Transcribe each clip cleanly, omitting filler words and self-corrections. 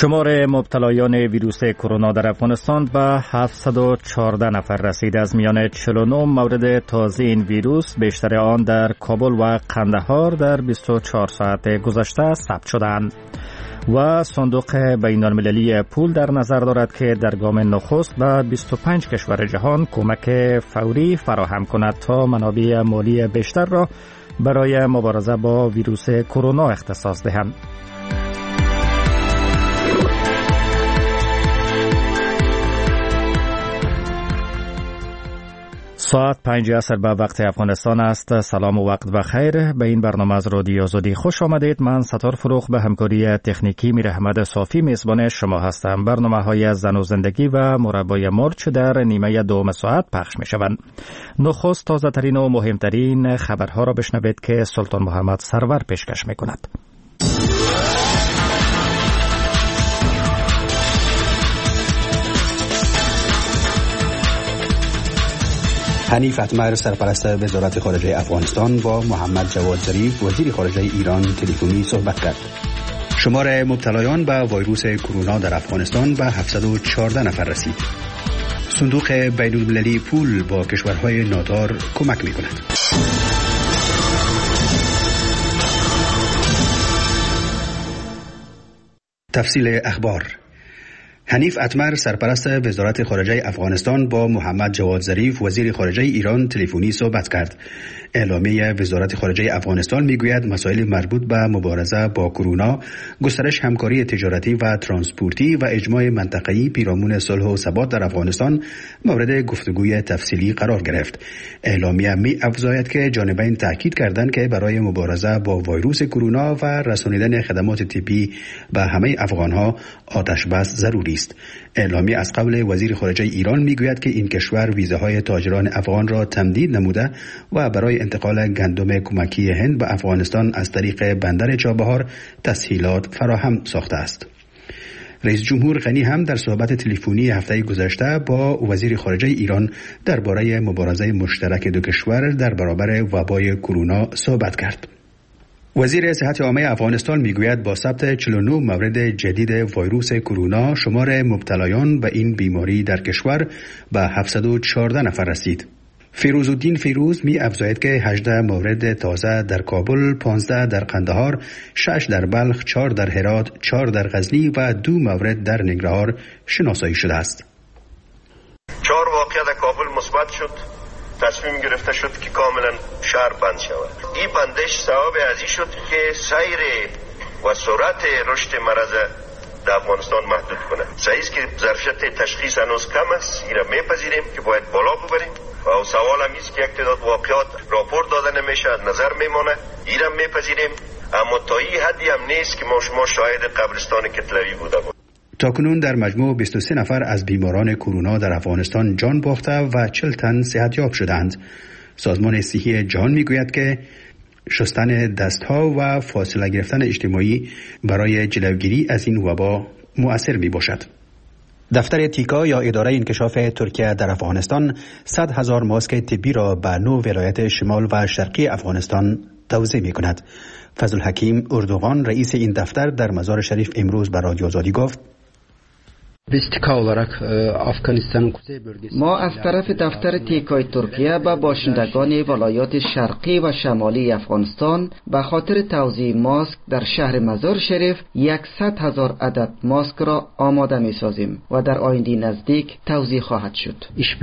شمار مبتلایان ویروس کرونا در افغانستان به 714 نفر رسید. از میان 49 مورد تازه این ویروس، بیشتر آن در کابل و قندهار در 24 ساعت گذشته ثبت شدند. و صندوق بین المللی پول در نظر دارد که در گام نخست به 25 کشور جهان کمک فوری فراهم کند تا منابع مالی بیشتر را برای مبارزه با ویروس کرونا اختصاص دهند. ساعت 5 عصر به وقت افغانستان است. سلام و وقت بخیر. به این برنامه از رادیو آزادی خوش آمدید. من ستار فروغ به همکاری تکنیکی میر احمد صافی میزبان شما هستم. برنامه‌های زن و زندگی و مربای مرچ در نیمه دوم ساعت پخش می‌شوند. نخست تازه ترین و مهمترین خبرها را بشنوید که سلطان محمد سرور پیشکش می‌کند. حنیف اتمر سرپرست وزارت خارجه افغانستان با محمد جواد ظریف وزیر خارجه ایران تلفنی صحبت کرد. شمار مبتلایان به ویروس کرونا در افغانستان به 714 نفر رسید. صندوق بین المللی پول با کشورهای نادار کمک می‌کند. تفصیل اخبار. حنیف اتمر سرپرست وزارت خارجه افغانستان با محمد جواد ظریف وزیر خارجه ایران تلفنی صحبت کرد. اعلامیه وزارت خارجه افغانستان میگوید مسائل مربوط به مبارزه با کرونا، گسترش همکاری تجارتی و ترانسپورتی و اجماع منطقه‌ای پیرامون صلح و ثبات در افغانستان مورد گفتگوی تفصیلی قرار گرفت. اعلامیه می‌افزاید که جانبین تاکید کردند که برای مبارزه با ویروس کرونا و رسانیدن خدمات طبی به همه افغان‌ها آتش‌بس ضروری است. اعلامیه از قول وزیر خارجه ایران میگوید که این کشور ویزاهای تاجران افغان را تمدید نموده و برای انتقال گندم کمکی هند به افغانستان از طریق بندر چابهار تسهیلات فراهم ساخته است. رئیس جمهور غنی هم در صحبت تلفنی هفته گذشته با وزیر خارجه ایران درباره مبارزه مشترک دو کشور در برابر وبای کرونا صحبت کرد. وزیر صحت عامه افغانستان میگوید با ثبت 49 مورد جدید ویروس کرونا شمار مبتلایان به این بیماری در کشور به 714 نفر رسید. فیروزالدین فیروز می افزاید که 18 مورد تازه در کابل، 15 در قندهار، 6 در بلخ، 4 در هرات، 4 در غزنی و 2 مورد در ننگرهار شناسایی شده است. 4 واقعه در کابل مثبت شد. تصمیم گرفته شد که کاملا شهر بند شود. این بندش سبب ازی شد که سیر و سرعت رشد مرض در افغانستان محدود کنه. صحیح است که ظرفیت تشخیص هنوز کم است. این را میپذیریم که باید بالا ببریم و سوال هم است که یک تعداد واقعات راپور داده نمیشه، نظر میمانه. این را میپذیریم، اما تا این حدی هم نیست که شما شاهد قبرستان کتلوی بوده بود. تاکنون در مجموع 23 نفر از بیماران کرونا در افغانستان جان باخته و 40 تن صحتیاب شدند. سازمان صحی جهان میگوید که شستن دستها و فاصله گرفتن اجتماعی برای جلوگیری از این وبا مؤثر می باشد. دفتر تیکا یا اداره انکشاف ترکیه در افغانستان 100,000 ماسک طبی را به 9 ولایت شمال و شرقی افغانستان توزیع می کند. فضل حکیم اردوغان رئیس این دفتر در مزار شریف امروز به رادیو آزادی گفت: ما از طرف دفتر تیکای ترکیه به باشندگان ولایات شرقی و شمالی افغانستان به خاطر توزیع ماسک در شهر مزار شریف 100,000 عدد ماسک را آماده می سازیم و در آینده نزدیک توزیع خواهد شد.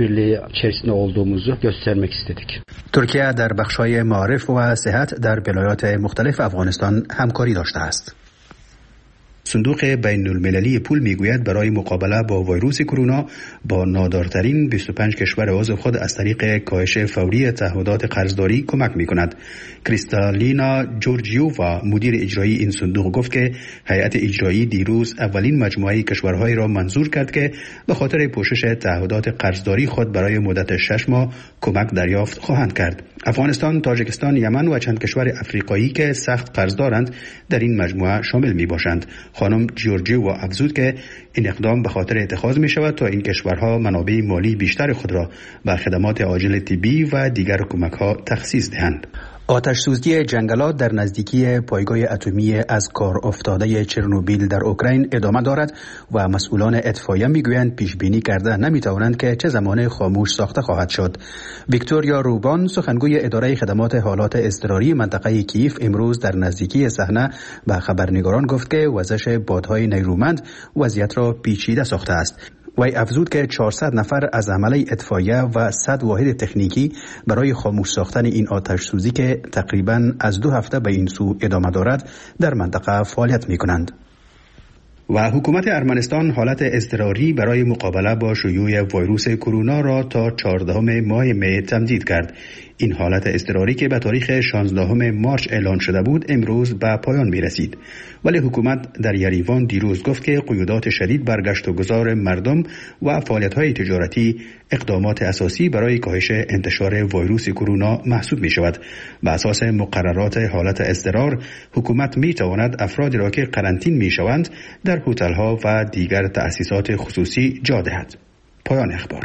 ترکیه در بخش‌های معارف و صحت در ولایات مختلف افغانستان همکاری داشته است. صندوق بین المللی پول میگوید برای مقابله با ویروس کرونا با نادارترین 25 کشور عضو خود از طریق کاهش فوری تعهدات قرضداری کمک میکند. کریستالینا جورجیووا مدیر اجرایی این صندوق گفت که هیئت اجرایی دیروز اولین مجموعه کشورهای را منظور کرد که به خاطر پوشش تعهدات قرضداری خود برای مدت 6 ماه کمک دریافت خواهند کرد. افغانستان، تاجیکستان، یمن و چند کشور افریقایی که سخت قرضدارند در این مجموعه شامل میباشند. خانم جورجیووا افزود که این اقدام به خاطر اتخاذ می شود تا این کشورها منابع مالی بیشتر خود را به خدمات عاجل طبی و دیگر کمک‌ها تخصیص دهند. آتش سوزی جنگلات در نزدیکی پایگاه اتمی از کار افتاده چرنوبیل در اوکراین ادامه دارد و مسئولان اطفایه میگویند پیش بینی کرده نمیتوانند که چه زمان خاموش ساخته خواهد شد. ویکتوریا روبان سخنگوی اداره خدمات حالات اضطراری منطقه کیف امروز در نزدیکی صحنه به خبرنگاران گفت که وزش بادهای نیرومند وضعیت را پیچیده ساخته است. وی افزود که 400 نفر از عمله اطفائیه و 100 واحد تکنیکی برای خاموش ساختن این آتش سوزی که تقریباً از 2 هفته به این سو ادامه دارد در منطقه فعالیت می کنند. و حکومت ارمنستان حالت اضطراری برای مقابله با شیوع ویروس کرونا را تا 14 ماه می تمدید کرد. این حالت اضطراری که به تاریخ 16 مارس اعلان شده بود امروز به پایان می رسید. ولی حکومت در یریوان دیروز گفت که قیودات شدید بر گشت و گذار مردم و فعالیت‌های تجارتی اقدامات اساسی برای کاهش انتشار ویروس کرونا محسوب می شود. بر اساس مقررات حالت اضطرار حکومت می تواند افرادی را که قرنطین می شوند در هتل‌ها و دیگر تأسیسات خصوصی جا دهد. پایان اخبار.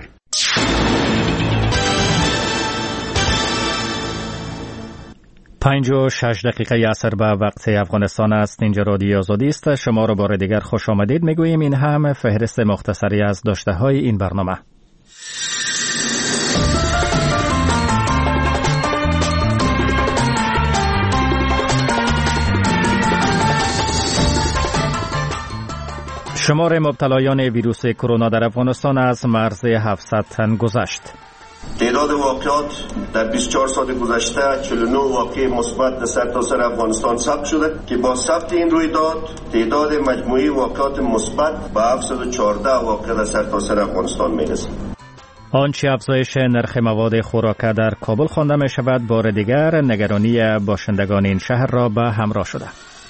5:06 عصر به وقت افغانستان است. اینجا رادیو آزادی است. شما را بار دیگر خوش آمدید میگوییم. این هم فهرست مختصری از داشته های این برنامه. شمار مبتلایان ویروس کرونا در افغانستان از مرز 700 تن گذشت. تعداد واقعات در 24 ساعت گذشته 49 واقعه مثبت در سرتاسر افغانستان ثبت شده که با ثبت این رویداد تعداد مجموعی واقعات مثبت به 714 واقعه در سرتاسر افغانستان میرسد. آنچه افزایش نرخ مواد خوراکه در کابل خوانده می شود بار دیگر نگرانی باشندگان این شهر را به همراه شده.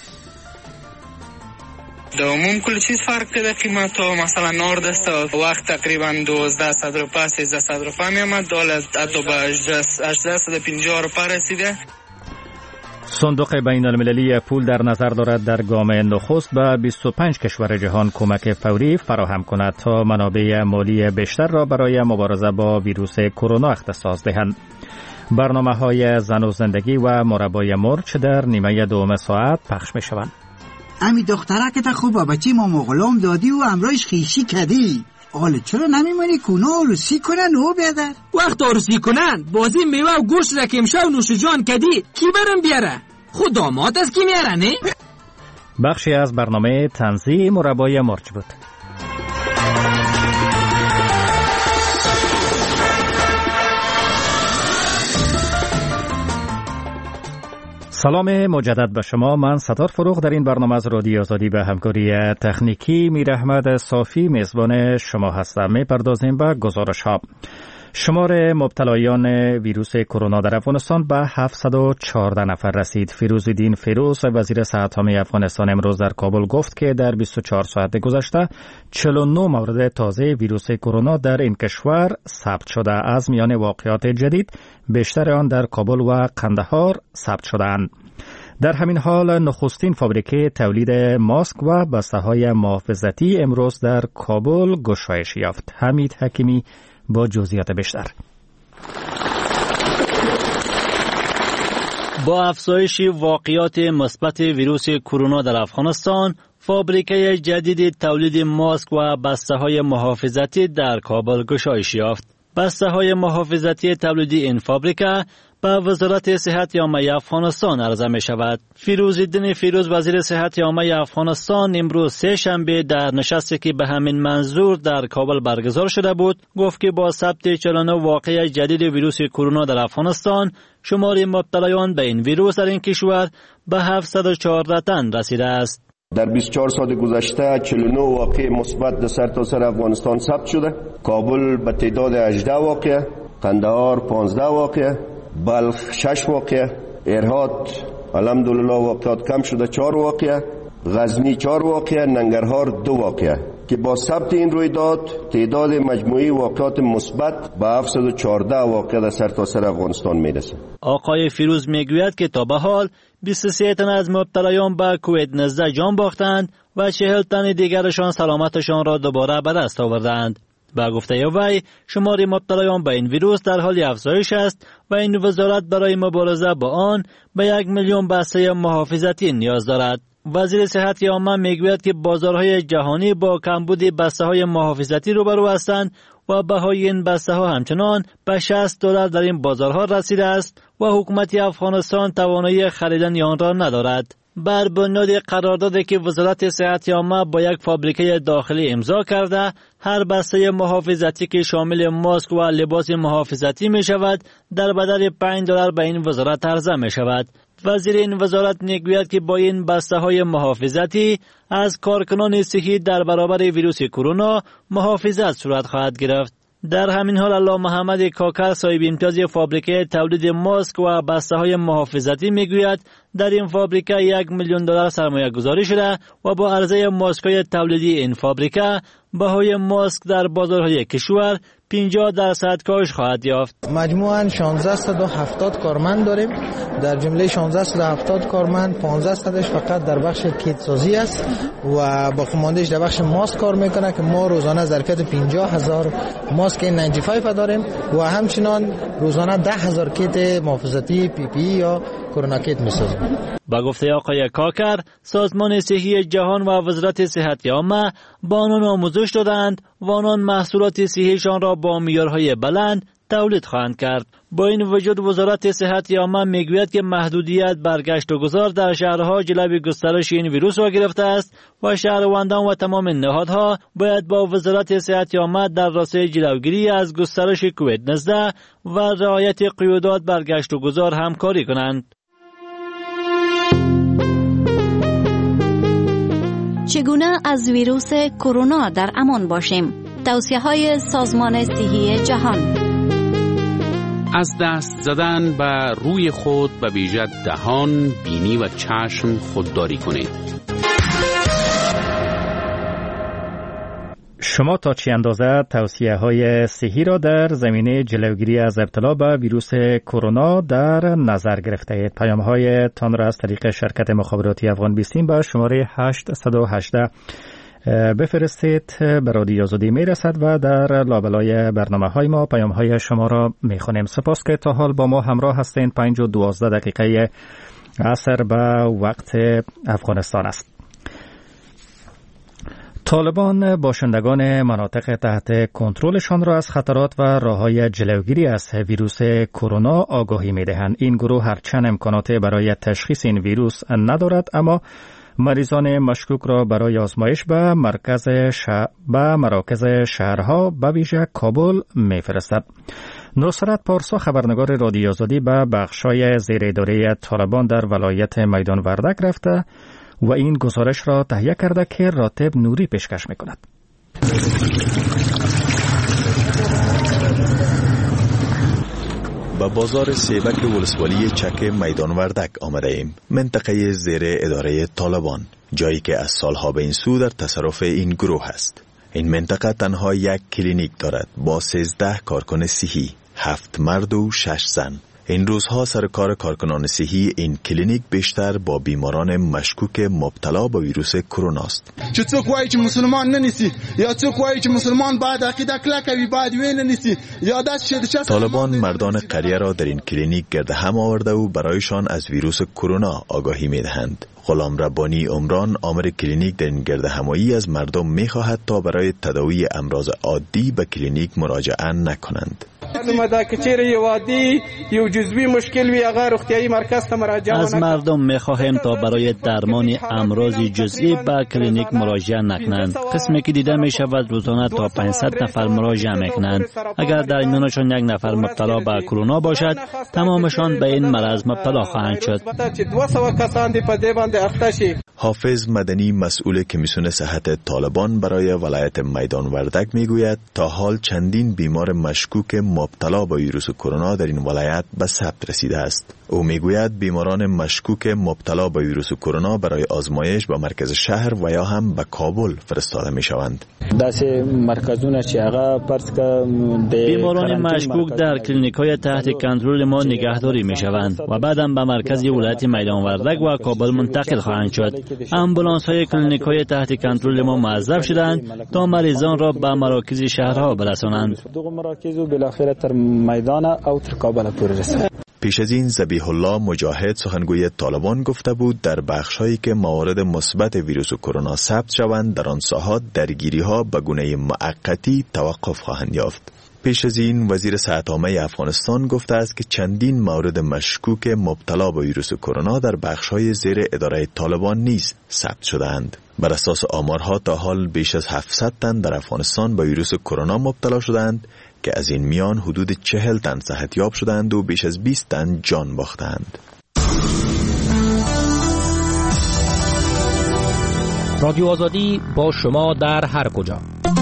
د عموم کل چیز فرق کرده قیمت ها مثلا نار دست وقت تقریبا 1200 روپیه 1300 روپیه می آمد دولت حتی به 1850 روپیه رسیده. صندوق بین المللی پول در نظر دارد در گام نخست به 25 کشور جهان کمک فوری فراهم کند تا منابع مالی بیشتر را برای مبارزه با ویروس کرونا اختصاص دهند. برنامه‌های زن و زندگی و مربای مرچ در نیمه دوم ساعت پخش می شوند. امی دختره که تا خوبه بچی ما مغلام دادی و امرایش خیشی کدی. حالا چرا نمیمانی کنه عروسی کنن او بیادر؟ وقت عروسی کنن بازی میوه و گوشت را که امشب نوش جان کدی کی برم بیاره؟ خود داماد از کی میاره نه؟ بخشی از برنامه تنزیه مربای مرچ بود. سلام مجدد به شما. من ستار فروغ در این برنامه از رادیو آزادی به همکاری تکنیکی میر احمد صافی میزبان شما هستم. میپردازیم به گزارش ها. شمار مبتلایان ویروس کرونا در افغانستان به 714 نفر رسید. فیروزالدین فیروز وزیر صحت عامه افغانستان امروز در کابل گفت که در 24 ساعت گذشته 49 مورد تازه ویروس کرونا در این کشور ثبت شده. از میان واقعات جدید بیشتر آن در کابل و قندهار ثبت شده‌اند. در همین حال نخستین فابریکه تولید ماسک و بسته‌های محافظتی امروز در کابل گشایش یافت. حمید حکیمی با جزئیات بیشتر. با افزایش واقعات مثبت ویروس کرونا در افغانستان، فابریکه جدید تولید ماسک و بسته‌های محافظتی در کابل گشایش یافت. بسته‌های محافظتی تولیدی این فابریکه به وزارت صحت عامه افغانستان عرضه می شود. فیروزالدین فیروز وزیر صحت عامه افغانستان امروز سه شنبه در نشستی که به همین منظور در کابل برگزار شده بود گفت که با ثبت 49 واقعه جدید ویروس کرونا در افغانستان شمار مبتلایان به این ویروس در این کشور به 714 تن رسیده است. در 24 ساعت گذشته 49 واقعه مثبت در سرتاسر افغانستان ثبت شده. کابل به تعداد 18 واقعه، قندهار 15 واقعه، بلخ 6 واقعه، ارهات الحمدلله واقعات کم شده 4 واقعه، غزنی 4 واقعه، ننگرهار 2 واقعه که با ثبت این رویداد تعداد مجموعی واقعات مثبت به 714 واقعه در سرتاسر افغانستان میرسه. آقای فیروز میگوید که تا به حال 23 تن از مبتلایان به کووید 19 جان باختند و 40 تن دیگرشان سلامتشان را دوباره به دست آوردند. با گفته وی شمار مبتلایان به این ویروس در حال افزایش است و این وزارت برای مبارزه با آن به 1 میلیون بسته محافظتی نیاز دارد. وزیر صحت عامه میگوید که بازارهای جهانی با کمبود بسته‌های محافظتی روبرو هستند و بهای این بسته‌ها همچنان به $60 در این بازارها رسیده است و حکومت افغانستان توانایی خریدن آن را ندارد. بر بنیاد قراردادی که وزارت صحت عامه با یک فابریکه داخلی امضا کرده، هر بسته محافظتی که شامل ماسک و لباس محافظتی می شود در بدل $5 به این وزارت عرضه می شود. وزیر این وزارت میگوید که با این بسته های محافظتی از کارکنان صحی در برابر ویروس کرونا محافظت صورت خواهد گرفت. در همین حال الله محمد کاکر صاحب امتیاز فابریکه تولید ماسک و بسته های محافظتی میگوید در این فابریکه $1 میلیون سرمایه گذاری شده و با عرضه ماسک های تولیدی این فابریکه بهای ماسک در بازارهای کشور 50% کاهش خواهد یافت. مجموعاً 1670 کارمند داریم. در جمله 1670 کارمند 1500 فقط در بخش کیت سازی است و با خماندهش در بخش ماسک کار میکنه که ما روزانه ظرفیت 50,000 ماسک 95 داریم و همچنان روزانه 10,000 کیت محافظتی پی پی یا کرونا کیت میسازیم. با گفته آقای کاکر، سازمان صحی جهان و وزارت صحت عامه با آنان آموزش دادند و آنان محصولات صحیشان را با معیارهای بلند تولید خواهند کرد. با این وجود وزارت صحت عامه میگوید که محدودیت بر گشت و گذار در شهرها جلوی گسترش این ویروس را گرفته است و شهروندان و تمام نهادها باید با وزارت صحت عامه در راستای جلوگیری از گسترش کووید 19 و رعایت قیودات بر گشت و گذار همکاری کنند. چگونه از ویروس کرونا در امان باشیم؟ توصیه‌های سازمان صحی جهان. از دست زدن به روی خود به ویژه دهان، بینی و چشم خودداری کنید. شما تا چه اندازه توصیه‌های صحی را در زمینه جلوگیری از ابتلا به ویروس کرونا در نظر گرفته اید؟ پیام‌های تان را از طریق شرکت مخابراتی افغان 20 به شماره 818 بفرستید. به رادیو آزادی میرسد و در لابلای برنامه‌های ما پیام‌های شما را می‌خوانیم. سپاس که تا حال با ما همراه هستین. 5:12 عصر به وقت افغانستان است. طالبان باشندگان مناطق تحت کنترلشان را از خطرات و راه‌های جلوگیری از ویروس کرونا آگاهی می‌دهند. این گروه هرچند امکانات برای تشخیص این ویروس ندارد، اما مریضان مشکوک را برای آزمایش به مراکز شهرها به ویژه کابل می‌فرستد. نصرت پارسا خبرنگار رادیو آزادی به بخشای زیر اداره طالبان در ولایت میدان وردک رفته و این گزارش را تهیه کرده که راتب نوری پیشکش می‌کند. به بازار سیبک ولسوالی چک میدان وردک آمده ایم، منطقه زیر اداره طالبان، جایی که از سالها به این سو در تصرف این گروه است. این منطقه تنها یک کلینیک دارد با 13 کارکن صحی، 7 مرد و 6 زن. این روزها سرکار کارکنان صحی این کلینیک بیشتر با بیماران مشکوک مبتلا به ویروس کرونا است. چې څوک وایي چې مسلمان نه نیسی یا څوک وایي چې مسلمان باید عقیده کلکه وي باید وینه نیسی یا داس. طالبان مردان قریه را در این کلینیک گرد هم آورده و برایشان از ویروس کرونا آگاهی می‌دهند. غلام ربانی عمران آمر کلینیک در این گرد همایی از مردم می‌خواهد تا برای تداوی امراض عادی به کلینیک مراجعه نکنند. از مردم می‌خواهیم تا برای درمان امراض جزئی به کلینیک مراجعه نکنند. قسمی که دیده می‌شود روزانه تا 500 نفر مراجعه می‌کنند. اگر در میانشان یک نفر مبتلا به کرونا باشد، تمامشان به این مرض مبتلا خواهند شد. حافظ مدنی مسئول کمیسیون صحت طالبان برای ولایت میدان وردک میگوید تا حال چندین بیمار مشکوک مبتلا به ویروس کرونا در این ولایت به ثبت رسیده است. او میگوید بیماران مشکوک مبتلا به ویروس کرونا برای آزمایش به مرکز شهر و یا هم به کابل فرستاده می شوند. بیماران مشکوک در کلینیک‌های تحت کنترل ما نگهداری می شوند و بعداً به مرکز ولایت میدان وردک و کابل منتقل خواهند شد. آمبولانس‌های کلینیک‌های تحت کنترل ما موظف شدند تا مریضان را به مراکز شهرها برسانند. پیش از این ذبیح الله مجاهد سخنگوی طالبان گفته بود در بخش‌هایی که موارد مثبت ویروس کرونا ثبت شوند در آن ساحات درگیری‌ها به گونه موقتی توقف خواهند یافت. پیش از این وزیر صحت عامه افغانستان گفته است که چندین مورد مشکوک مبتلا به ویروس کرونا در بخش‌های زیر اداره طالبان نیز ثبت شده‌اند. بر اساس آمارها تا حال بیش از 700 تن در افغانستان به ویروس کرونا مبتلا شدند که از این میان حدود 40 تن صحتیاب شدند و بیش از 20 تن جان باختند. رادیو آزادی با شما در هر کجا.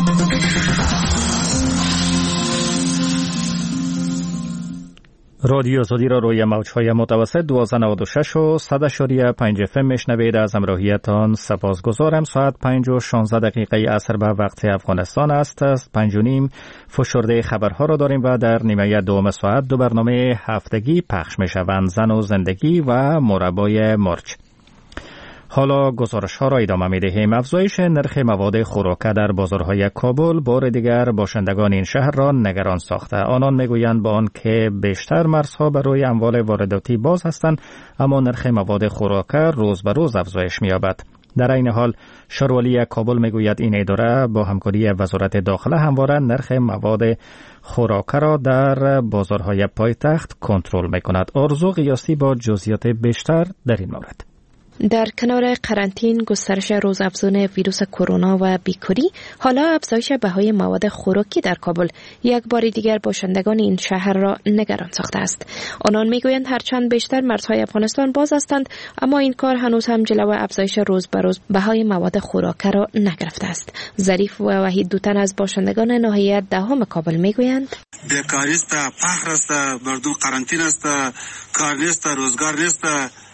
رادیو آزادی را روی موج‌های متوسط 1296 و 100.5 FM میشنوید. از همراهیتان سپاسگزارم. ساعت 5 و 16 دقیقه عصر به وقت افغانستان است. 5:30 فشرده خبرها را داریم و در نیمه دوم ساعت دو برنامه هفتگی پخش میشوند: زن و زندگی و مربای مرچ. حالا گزارش ها را ادامه می دهیم. افزایش نرخ مواد خوراکه در بازارهای کابل بار دیگر باشندگان این شهر را نگران ساخته. آنان می گویند با آن که بیشتر مرزها برای اموال وارداتی باز هستند، اما نرخ مواد خوراکه روز به روز افزایش می یابد. در این حال شاروالی کابل می گوید این اداره با همکاری وزارت داخله همواره نرخ مواد خوراکه را در بازارهای پایتخت کنترل می کند. آرزو قیاسی با جزئیات بیشتر در این مورد. در کنار قرنطین، گسترش روزافزون ویروس کرونا و بیکاری، حالا افزایش بهای مواد خوراکی در کابل یک بار دیگر باشندگان این شهر را نگران ساخته است. آنان میگویند هرچند بیشتر مرزهای افغانستان باز هستند، اما این کار هنوز هم جلو افزایش روز به روز بهای مواد خوراکی را نگرفته است. ظریف و وحید دوتن از باشندگان ناحیه دهم کابل میگویند: بیکاری است، فقر است، مردم قرنطین است، کار نیست، روزگار نیست.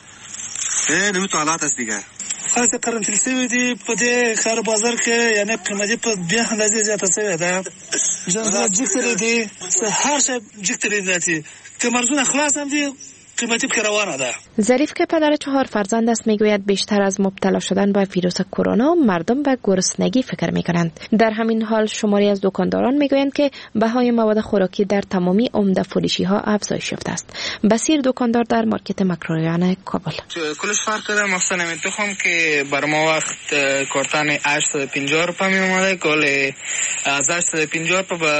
نمی تو حالات است دیگه. خاص قرنطینه سوی دی په دې ښار بازار کې یعنی قیمتي په بیا اندازې زیاته شوې ده. جنزه جګتري دي، هر شی جګتري دي. که مرزونه خلاص هم دي، قیمتی روانه ده. ظریف که پدر 4 فرزند است میگوید بیشتر از مبتلا شدن به ویروس کرونا مردم به گرسنگی فکر میکنند. در همین حال شماری از دکانداران میگویند که بهای مواد خوراکی در تمامی عمده فروشی ها افزایش یافته است. بصیر دکاندار در مارکت مکروریان کابل: کلش فرق داره. مثلا میتونم که بر ما وقت کارتن 850 روپیه می اومده، کل از 850 روپیه به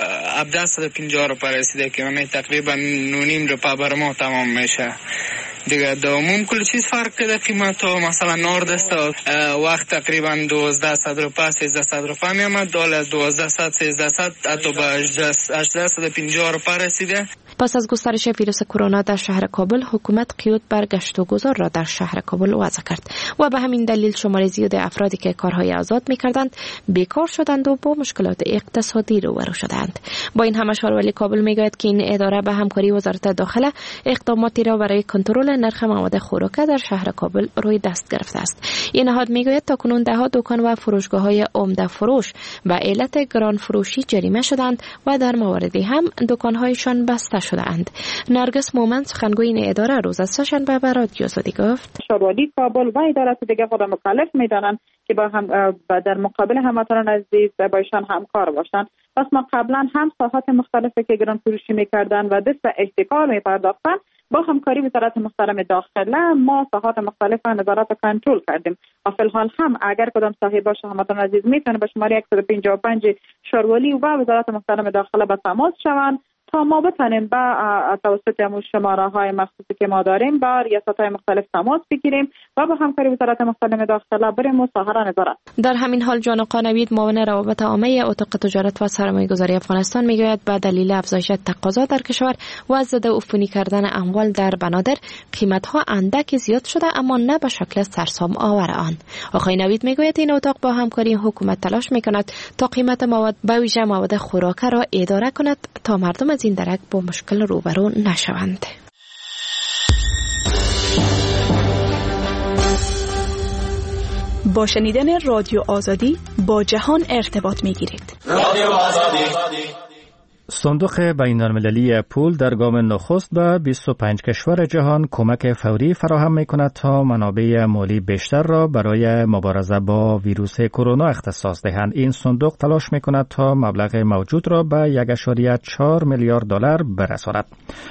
1750 روپیه رسیده که من تقریبا 9.5 روپیه بر ما تمام میشه دیگه. دومون کل چیز فرق کرده. قیمت ها مثلا نارد است وقت تقریبا 1200 روپیه 1300 روپیه می آمد، دال از 1200 1300 حتی به 1850 روپیه رسیده. پس از گسترش ویروس کرونا در شهر کابل، حکومت قیود بر گشت و گذار را در شهر کابل وضع کرد و به همین دلیل شمار زیاد افرادی که کارهای آزاد می‌کردند بیکار شدند و با مشکلات اقتصادی روبرو شدند. با این همه شاروالی کابل میگوید که این اداره به همکاری وزارت داخله اقداماتی را برای کنترل نرخ مواد خوراکه در شهر کابل روی دست گرفته است. این نهاد میگوید تاکنون 10 دکان و فروشگاه‌های عمده فروش به علت گران فروشی جریمه شدند و در مواردی هم دکان‌هایشان بسته شدند. نرگس مومن سخنگوی این اداره روز سه‌شنبه به رادیو آزادی گفت: شاروالی کابل و ادارات دیگه خود مکلف میدانند که با هم در مقابل هموطنان عزیز با ایشان همکار باشند. پس ما قبلا هم ساحات مختلفی که گران فروشی میکردن و دست به احتکار میپرداختن، با همکاری وزارت محترم داخله ما ساحات مختلف نظارت و کنترل کردیم. و فی الحال هم اگر کدام صاحب باشه هموطن عزیز میتونه به شماره 155 شاروالی و وزارت محترم داخله به تماس شوند تا ما بتونیم با توسط همون شماره های مخصوصی که ما داریم با ریاست های مختلف تماس بگیریم و با همکاری وزارت محترم داخله بریم و ساحه را نظارت. در همین حال جان قانوید معاون روابط عامه اتاق تجارت و سرمایه‌گذاری افغانستان میگوید به دلیل افزایش تقاضا در کشور و ضد عفونی کردن اموال در بنادر، قیمت‌ها اندک زیاد شده اما نه به شکل سرسام آور آن. آقای نوید میگوید این اتاق با همکاری حکومت تلاش میکند تا قیمت مواد به ویژه مواد خوراکی را اداره کند تا مردم از این درک با مشکل روبرو نشوند. با شنیدن رادیو آزادی با جهان ارتباط می‌گیرید. رادیو آزادی. صندوق بین‌المللی پول در گام نخست به 25 کشور جهان کمک فوری فراهم می‌کند تا منابع مالی بیشتر را برای مبارزه با ویروس کرونا اختصاص دهند. این صندوق تلاش می‌کند تا مبلغ موجود را به 1.4 میلیارد دلار برساند.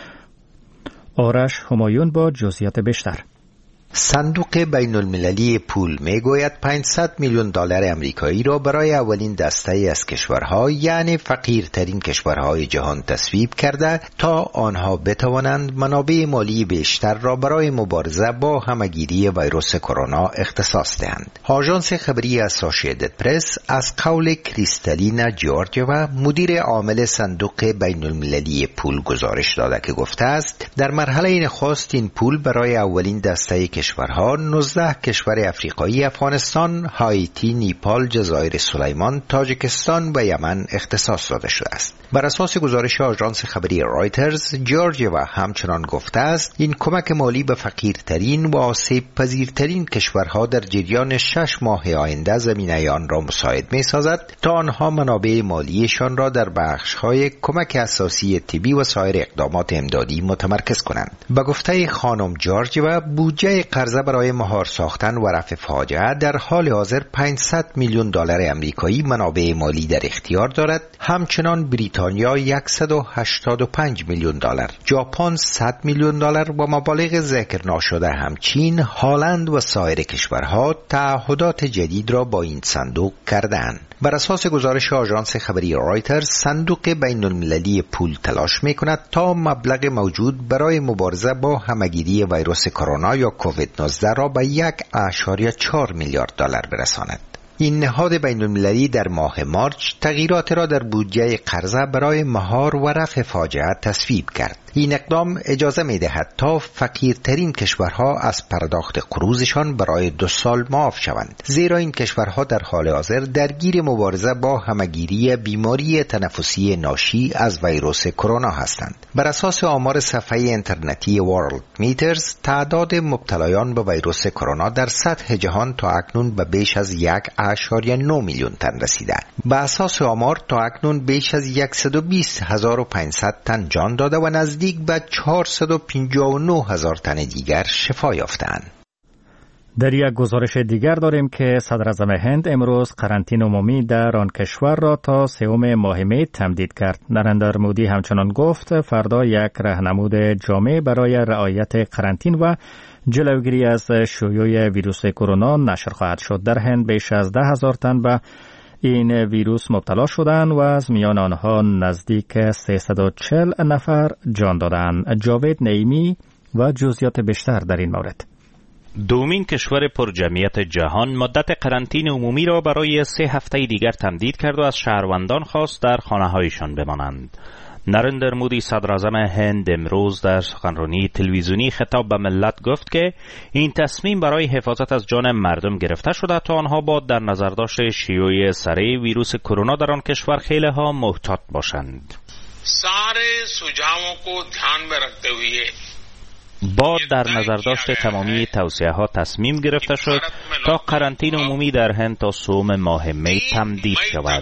آرش همایون با جزئیات بیشتر. صندوق بین المللی پول میگوید 500 میلیون دلار امریکایی را برای اولین دسته از کشورها یعنی فقیرترین کشورهای جهان تصویب کرده تا آنها بتوانند منابع مالی بیشتر را برای مبارزه با همهگیری ویروس کرونا اختصاص دهند. آژانس خبری اسوسییتد پرس از قول کریستالینا جورجیوا مدیر عامل صندوق بین المللی پول گزارش داده که گفته است در مرحله نخست این پول برای اولین دسته کشورها 19 کشور افریقایی افغانستان، هایتی، نیپال، جزایر سلیمان، تاجیکستان و یمن اختصاص داده شده است. بر اساس گزارش آژانس خبری رایترز، جورجیوا همچنان گفته است این کمک مالی به فقیرترین و آسیب پذیرترین کشورها در جریان 6 ماه آینده زمینه آن را مساعد می سازد تا آنها منابع مالیشان را در بخش‌های کمک اساسی طبی و سایر اقدامات امدادی متمرکز کنند. به گفته خانم جورجیوا بودجه قرضه برای مهار ساختن و رفع فاجعه در حال حاضر 500 میلیون دلار امریکایی منابع مالی در اختیار دارد. همچنان بریتانیا 185 میلیون دلار، ژاپن 100 میلیون دلار و مبالغ ذکر ناشده همچین هلند و سایر کشورها تعهدات جدید را با این صندوق کردند. بر اساس گزارش آژانس خبری رایترز، صندوق بین المللی پول تلاش می کند تا مبلغ موجود برای مبارزه با همهگیری ویروس کرونا یا کووید 19 را به 1.4 میلیارد دلار برساند. این نهاد بین المللی در ماه مارچ تغییرات را در بودجه قرضه برای مهار و رفع فاجعه تصویب کرد. این اقدام اجازه می دهد تا فقیرترین کشورها از پرداخت قروضشان برای 2 سال معاف شوند، زیرا این کشورها در حال حاضر درگیر مبارزه با همهگیری بیماری تنفسی ناشی از ویروس کرونا هستند. بر اساس آمار صفحه اینترنتی ورلد میترز، تعداد مبتلایان به ویروس کرونا در سطح جهان تا اکنون به بیش از 1.9 میلیون تن رسیده. به اساس آمار تا اکنون بیش از 120,500 تن جان داده و نزدیک به 459,000 تن دیگر شفا یافتند. در یک گزارش دیگر داریم که صدراعظم هند امروز قرنطینه عمومی در آن کشور را تا 3 ماه می تمدید کرد. نریندر مودی همچنان گفت فردا یک راهنمود جامع برای رعایت قرنطینه و جلوگیری از شیوع ویروس کرونا نشر خواهد شد. در هند بیش از 10,000 تن به این ویروس مبتلا شدند و از میان آنها نزدیک 340 نفر جان دادند. جاوید نعیمی و جزئیات بیشتر در این مورد. دومین کشور پرجمعیت جهان مدت قرنطینه عمومی را برای 3 هفته دیگر تمدید کرد و از شهروندان خواست در خانه‌هایشان بمانند. نریندر مودی صدراعظم هند امروز در سخنرانی تلویزیونی خطاب به ملت گفت که این تصمیم برای حفاظت از جان مردم گرفته شده تا آنها با در نظر داشت شیوع سریع ویروس کرونا در آن کشور خیلی ها محتاط باشند. سارے سجھاؤوں کو دھیان میں رکھتے ہوئے با در نظر داشت تمامی توصیه ها تصمیم گرفته شد تا قرنطینه عمومی در هند تا 3 ماه می تمدید شود.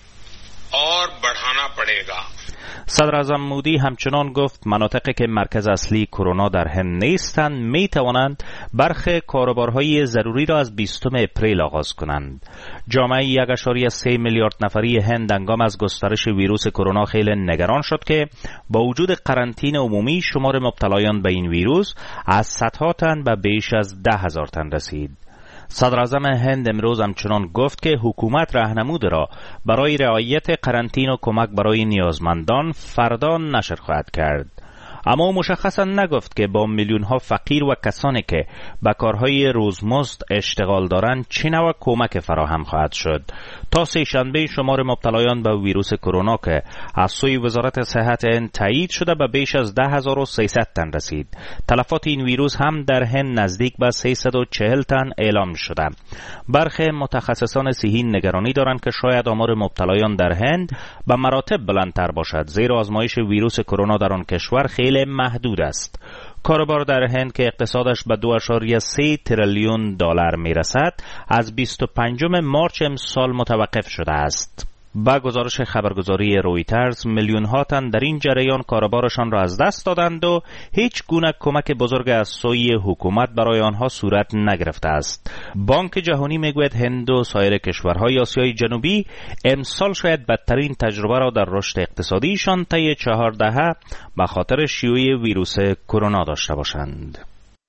اور بڑھانا پڑے گا. صدراعظم مودی همچنان گفت مناطقی که مرکز اصلی کرونا در هند نیستند می توانند برخی کاروبارهای ضروری را از 20 اپریل آغاز کنند. جامعه 1.3 میلیارد نفری هند هنگام از گسترش ویروس کرونا خیلی نگران شد که با وجود قرنطینه عمومی شمار مبتلایان به این ویروس از صدها تن به بیش از 10,000 تن رسید. صدراعظم هند امروز همچنان گفت که حکومت راهنمود را برای رعایت قرنطینه و کمک برای نیازمندان فردا نشر خواهد کرد. اما مشخصا نگفت که با میلیون ها فقیر و کسانی که به کارهای روزمزد اشتغال دارند چه نوع کمک فراهم خواهد شد. تا 3 شنبه شمار مبتلایان به ویروس کرونا که از سوی وزارت صحت هند تایید شده به بیش از 10,300 تن رسید. تلفات این ویروس هم در هند نزدیک به 340 تن اعلام شده. برخی متخصصان صحی نگرانی دارند که شاید آمار مبتلایان در هند به مراتب بلندتر باشد، زیرا آزمایش ویروس کرونا در آن کشور خیلی خیلی محدود است. کاروبار در هند که اقتصادش به 2.3 تریلیون دلار میرسد از 25 مارچ امسال متوقف شده است. با گزارش خبرگزاری رویترز میلیون ها تن در این جریان کاروبارشان را از دست دادند و هیچ گونه کمک بزرگ از سوی حکومت برای آنها صورت نگرفته است. بانک جهانی میگوید هند و سایر کشورهای آسیای جنوبی امسال شاید بدترین تجربه را در رشد اقتصادیشان طی 4 دهه به خاطر شیوع ویروس کرونا داشته باشند.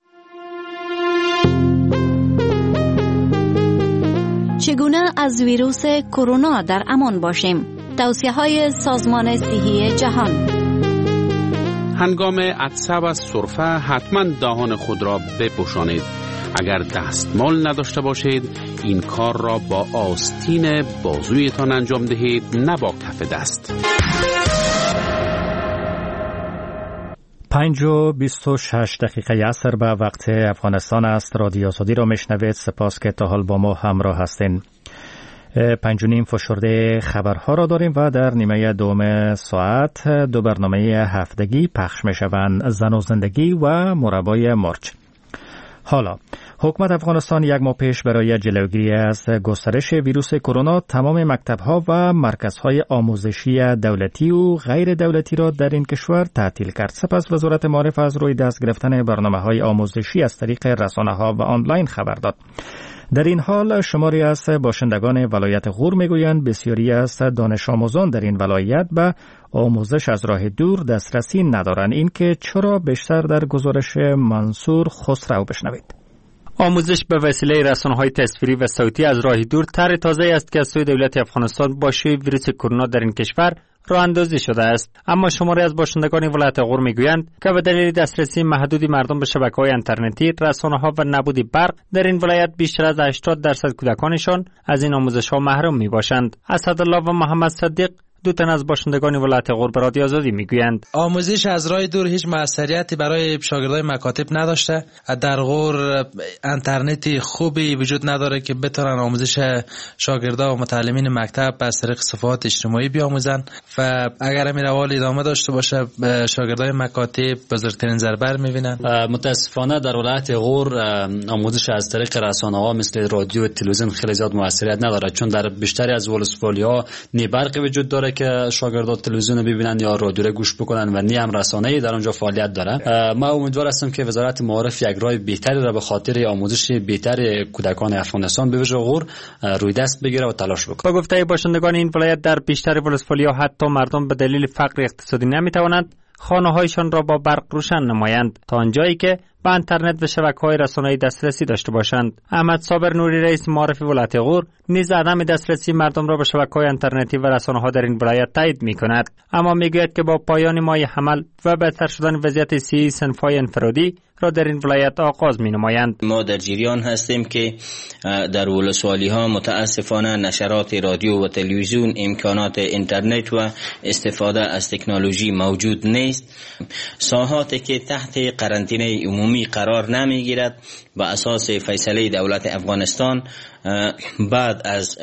چگونه از ویروس کرونا در امان باشیم؟ توصیه‌های سازمان صحی جهان. هنگام عطسه و سرفه حتما دهان خود را بپوشانید. اگر دستمال نداشته باشید این کار را با آستین بازویتان انجام دهید، نه با کف دست. 5:26 عصر به وقت افغانستان است. رادیو آزادی را میشنوید. سپاس که تا حال با ما همراه هستین. 5:30 فشرده خبرها را داریم و در نیمه دوم ساعت 2 برنامه هفتگی پخش میشوند: زن و زندگی و مربای مرچ. حالا حکومت افغانستان 1 ماه پیش برای جلوگیری از گسترش ویروس کرونا تمام مکتب‌ها و مرکزهای آموزشی دولتی و غیر دولتی را در این کشور تعطیل کرد. سپس وزارت معارف از روی دست گرفتن برنامه‌های آموزشی از طریق رسانه‌ها و آنلاین خبر داد. در این حال شماری از باشندگان ولایت غور میگویند بسیاری از دانش آموزان در این ولایت به آموزش از راه دور دسترسی ندارند. این که چرا بیشتر در گزارش منصور خسرو بشنوید. آموزش به وسیله رسانه‌های تصویری و صوتی از راه دور طرح تازه‌ای است که از سوی دولت افغانستان با شیوع ویروس کرونا در این کشور راه اندازی شده است. اما شماری از باشندگان ولایت غور میگویند که به دلیل دسترسی محدودی مردم به شبکه‌های اینترنتی، رسانه‌ها و نبود برق در این ولایت بیشتر از 80% کودکانشان از این آموزش‌ها محروم میباشند. اسدالله و محمد صدیق دو تن از باشندگان ولایت غور به رادیو آزادی میگویند آموزش از راه دور هیچ موثریتی برای شاگردای مکاتب نداشته. در غور اینترنت خوبی وجود نداره که بتونن آموزش شاگردا و متعلمین مکتب از طریق صفحات اجتماعی بیاموزن و اگر این روال ادامه داشته باشه شاگردای مکاتب بزرگترین ضربه میبینن. متاسفانه در ولایت غور آموزش از طریق رسانه‌ها مثل رادیو و تلویزیون خیلی زیاد موثریت نداره، چون در بیشتری از ولسوالی‌ها نی برق وجود داره که شاگردان تلویزیون ببینن یا رادیو را گوش بکنن و نی هم رسانه‌ای در اونجا فعالیت داره. ما امیدوار هستم که وزارت معارف یک راه بهتری را به خاطر آموزش بهتر کودکان افغانستان به ویژه غور روی دست بگیره و تلاش بکنه. با گفته باشندگان این ولایت در بیشتر ولسوالی‌ها حتی مردم به دلیل فقر اقتصادی نمیتوانند خانه‌هایشان را با برق روشن نمایند تا آنجایی که به اینترنت و شبکه‌های رسانه‌ای دسترسی داشته باشند. احمد صابر نوری رئیس معارف ولایت غور نیز عدم دسترسی مردم را به شبکه‌های اینترنتی و رسانه‌ها در این ولایت تایید می‌کند، اما می‌گوید که با پایان ماه حمل و بهتر شدن وضعیت صحی صنف‌های انفرادی را در این ولایت آغاز می‌نمایند. ما در جریان هستیم که در ولسوالی‌ها متاسفانه نشرات رادیو و تلویزیون، امکانات اینترنت و استفاده از تکنولوژی موجود نیست. ساحاتی که تحت قرنطینه عمومی قرار نمیگیرد با اساس فیصله دولت افغانستان بعد از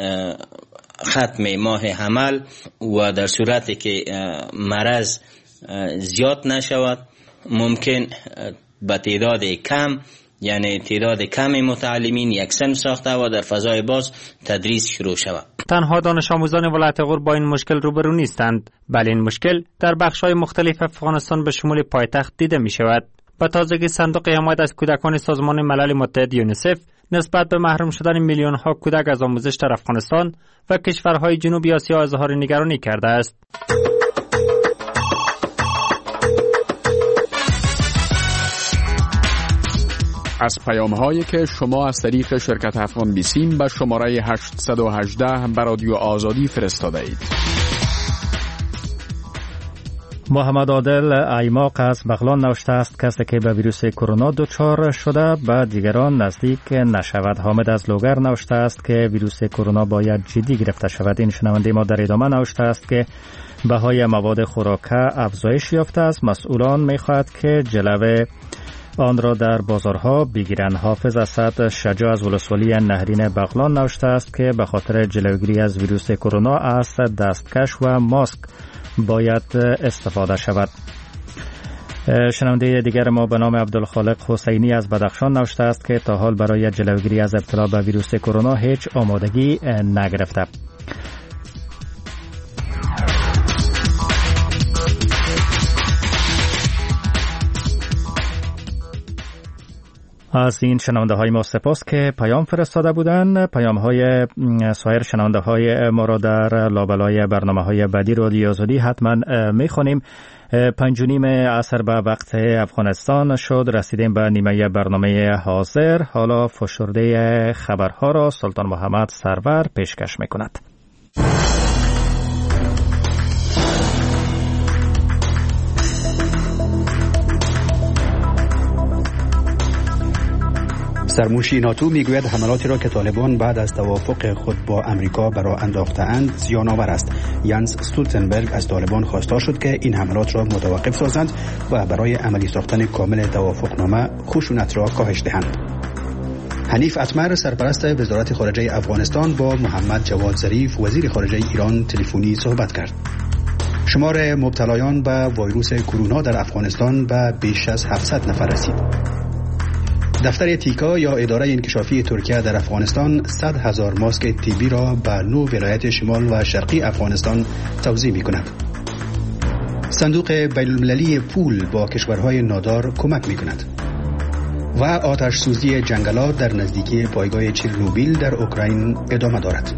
ختم ماه حمل و در صورتی که مرض زیاد نشود ممکن به تعداد کم، یعنی تعداد کم متعلمین یک صنف ساخته و در فضای باز تدریس شروع شود. تنها دانش آموزان ولایت غور با این مشکل روبرو نیستند، بلکه این مشکل در بخش‌های مختلف افغانستان به شمول پایتخت دیده می شود. با تازگی صندوق حمایت از کودکان سازمان ملل متحد یونیسف نسبت به محروم شدن میلیون‌ها کودک از آموزش در افغانستان و کشورهای جنوبی آسیا اظهار نگرانی کرده است. از پیام‌هایی که شما از طریق شرکت افغان بیسیم به شماره 818 به رادیو آزادی فرستاده اید. محمد عادل ایماق از بغلان نوشته است کسی که به ویروس کرونا دچار شده به دیگران نزدیک نشود. حامد از لوگر نوشته است که ویروس کرونا باید جدی گرفته شود. این شنونده ما در ادامه نوشته است که بهای مواد خوراکه افزایش یافته است. مسئولان می‌خواهند که جلوه آن را در بازارها بگیرند. حافظ اسد شجاع از ولسوالی نهرین بغلان نوشته است که به خاطر جلوگیری از ویروس کرونا از دستکش و ماسک باید استفاده شود. شنونده دیگر ما به نام عبدالخالق حسینی از بدخشان نوشته است که تا حال برای جلوگیری از ابتلا به ویروس کرونا هیچ آمادگی نگرفته. از این شنونده های ما سپاس که پیام فرستاده بودند. پیام های سایر شنونده های ما را در لابلای برنامه های بعدی رادیو آزادی حتما میخونیم. 5:30 عصر به وقت افغانستان شد. رسیدیم به نیمه برنامه حاضر. حالا فشرده خبرها را سلطان محمد سرور پیشکش میکند. سرموشی ناتو میگوید حملاتی را که طالبان بعد از توافق خود با امریکا برای انداخته‌اند زیان‌آور است. ینس استولتنبرگ از طالبان خواستار شد که این حملات را متوقف سازند و برای عملی ساختن کامل توافقنامه خشونت را کاهش دهند. حنیف اتمر سرپرست وزارت خارجه افغانستان با محمد جواد ظریف وزیر خارجه ایران تلفنی صحبت کرد. شمار مبتلایان به ویروس کرونا در افغانستان به بیش از 700 نفر رسید. دفتر تیکا یا اداره انکشافی ترکیه در افغانستان 100,000 ماسک طبی را به 9 ولایت شمال و شرقی افغانستان توزیع می کند. صندوق بین‌المللی پول با کشورهای نادار کمک می کند. و آتش سوزی جنگلات در نزدیکی پایگاه چرنوبیل در اوکراین ادامه دارد.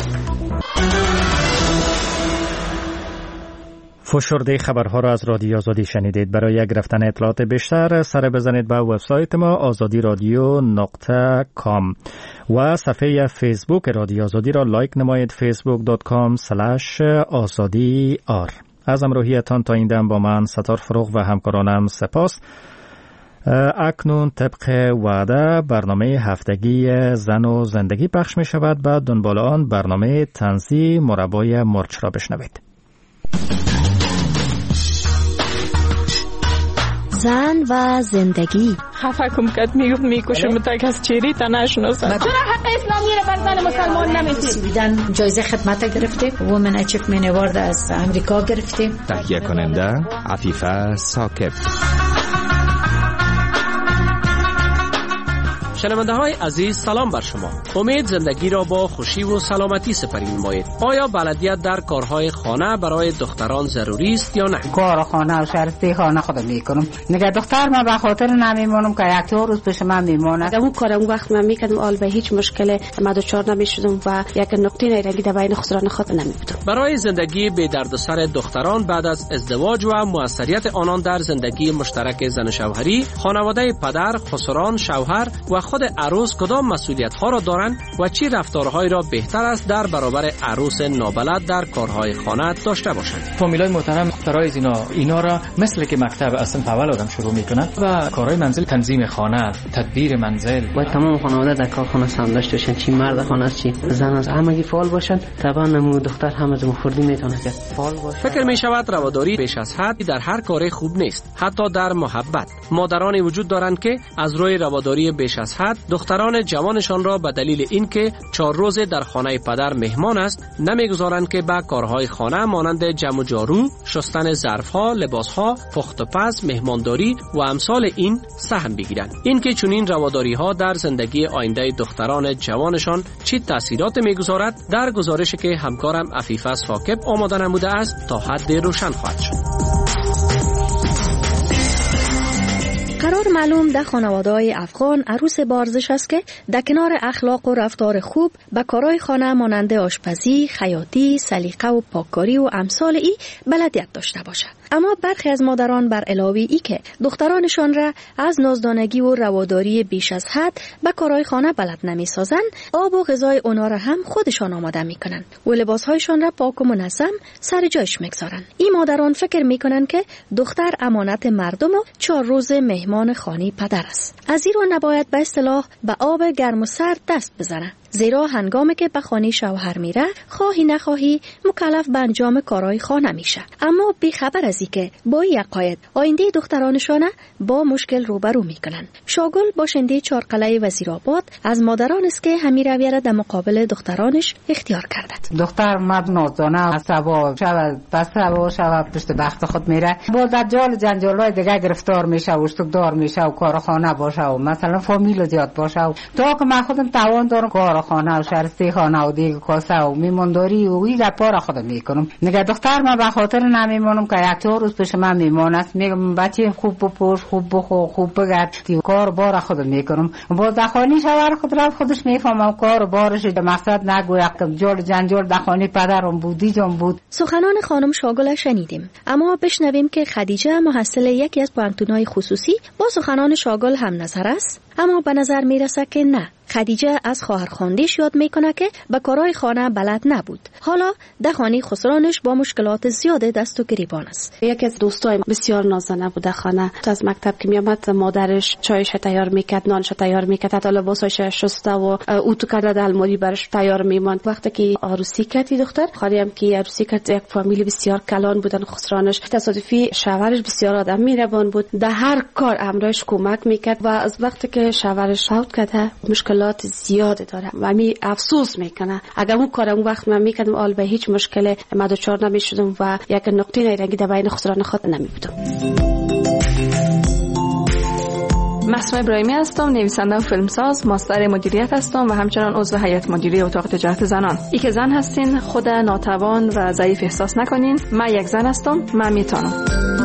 فشرده خبرها را از رادیو آزادی شنیدید. برای گرفتن اطلاعات بیشتر سر بزنید به وبسایت ما azadiradyo.com و صفحه فیسبوک رادیو آزادی را لایک نمایید. facebook.com/azadiar. از همراهیتان تا این دم با من ستار فروغ و همکارانم سپاس. اکنون طبق وعده برنامه هفتگی زن و زندگی پخش می شود. بعد دنبال آن برنامه طنزی مربای مرچ را بشنوید. زن و زندگی. خفه کم کد میکشم تا کس چیری تا نشناسم. چرا حق اسلامی را بر زن مسلمان نمیدید؟ دیدن جایزه خدمت گرفتیم. وومن اچیومنت اوارد از امریکا گرفتیم. تهیه کننده عفیفه ساکب. شنونده های عزیز سلام بر شما. امید زندگی را با خوشی و سلامتی سپری نمایید. آیا بلدیت در کارهای خانه برای دختران ضروری است یا نه؟ کار خانه و شرطی خانه خودم میکنم. نگه دختر ما به خاطر نمیمونم که یک دو روز پیش من میمونه. اون کار اون وقت من میکردم آل به هیچ مشکل ما دچار نمیشدم و یک نقطه نیرنگی در بین خسران خود نمیبودم. برای زندگی بی دردسر دختران بعد از ازدواج و موثریت آنان در زندگی مشترک زن شوهری، خانواده پدر، خسران، شوهر و خود عروس کدام مسئولیت‌ها را دارند و چی رفتارهایی را بهتر است در برابر عروس نابلد در کارهای خانه داشته باشند؟ فامیلای محترم فرایض اینا را مثل که مکتب اصلا اول آدم شروع می‌کنند و کارهای منزل، تنظیم خانه، تدبیر منزل و تمام خانواده در کارخانه سمداشت باشن، چی مرد خانه است چی زن است، همگی فعال باشند. طبعا نمو دختر هم از مفردی میتونه که فعال باشه. فکر می شود رواداری بیش از حد در هر کار خوب نیست، حتی در محبت. مادرانی وجود دارند که از روی رواداری بیش از حد دختران جوانشان را به دلیل اینکه 4 روزه در خانه پدر مهمان است نمیگذارند که به کارهای خانه مانند جمع و جارو، شستن ظرفها، لباسها، پخت و پز، مهمانداری و امثال این سهم بگیرند. اینکه چنین رواداری‌ها در زندگی آینده دختران جوانشان چه تأثیرات میگذارد در گزارشی که همکارم عفیفه ساکب آماده نموده است تا حد روشن خواهد شد. قرار معلوم در خانواده‌های افغان عروس بارزش است که در کنار اخلاق و رفتار خوب به کارهای خانه مانند آشپزی، خیاطی، سلیقه و پاککاری و امثال ای بلدیت داشته باشد. اما برخی از مادران بر علاوه ای که دخترانشان را از نازدانگی و رواداری بیش از حد به کارهای خانه بلد نمی‌سازند، آب و غذای اونا را هم خودشان آماده می‌کنند و لباس‌هایشان را پاک و منظم سر جایش می‌گذارند. این مادران فکر می‌کنند که دختر امانت مردم و 4 روز مهمان خانه پدر است. از این رو نباید به اصطلاح به آب گرم و سرد دست بزنه، زیرا هنگامی که به خانه شوهر میره خواهی نخواهی مکلف به انجام کارهای خانه میشه. اما بیخبر از اینکه با این عقاید آینده دخترانشان با مشکل روبرو میکنن. شاگل باشنده چارقلعه وزیرآباد از مادران است که همین رویه را در مقابل دخترانش اختیار کرده. دختر مرد نازدانه سبا شود بس سبا شود پشت بخت خود میره با دجال جنجالای دیگه گرفتار میشه و اشتکدار میشه و کارخانه باشه و مثلا فامیل زیاد باشه و تا که من خودم توان دارم کارخانه و شرستی خانه و دیگه کاسه و میمانداری و این گپا خودم میکنم. نگه دختر من به خاطر نمیمونم که یک روز پیش من میمونه، میگم بچه خوب بپوش، خوب بخو، خوب بگرد، کار بار خودم میکنم. با دخانی شوهر خود را خودش میفهمم کار بارش مقصد نگوید که جال جنجال دخانی پدرم بودی جام بود. سخنان خانم شاگل شنیدیم، اما بشنویم که خدیجه محصل یکی از پانتونای خصوصی با سخنان شاگل هم نظر است. اما به نظر میرسه که نه. خدیجه از خواهر خواندیش یاد میکنه که به کارهای خانه بلد نبود. حالا در خانه خسرانش با مشکلات زیاد دست و گریبان است. یکی از دوستای بسیار نازنین بود در خانه. از مکتب که میامد مادرش چایش تیار میکرد، نانش تیار میکرد، حتی لباسش شسته و اوتو کرده در الماری برش تیار میماند. وقتی که عروسی کردی دختر خالیم که عروسی کرد، یک فامیل بسیار کلان بودن خسرانش. تصادفی شوهرش بسیار آدم مهربان بود، در هر کار امرش کمک میکرد و از وقتی که شوهرش فوت کرده مشکلات زیاده داره و می افسوس میکنه. اگر اون کارم وقت من میکردم آل به هیچ مشکل من دچار نمیشدم و یک نقطه نیرنگی در بین خسران خود نمیبودم. مسموع ابراهیمی هستم، نویسنده و فیلمساز، ماستر مدیریت هستم و همچنان عضو هیئت مدیره اتاق تجارت زنان. ای که زن هستین خود ناتوان و ضعیف احساس نکنین. من یک زن هستم، من میتونم.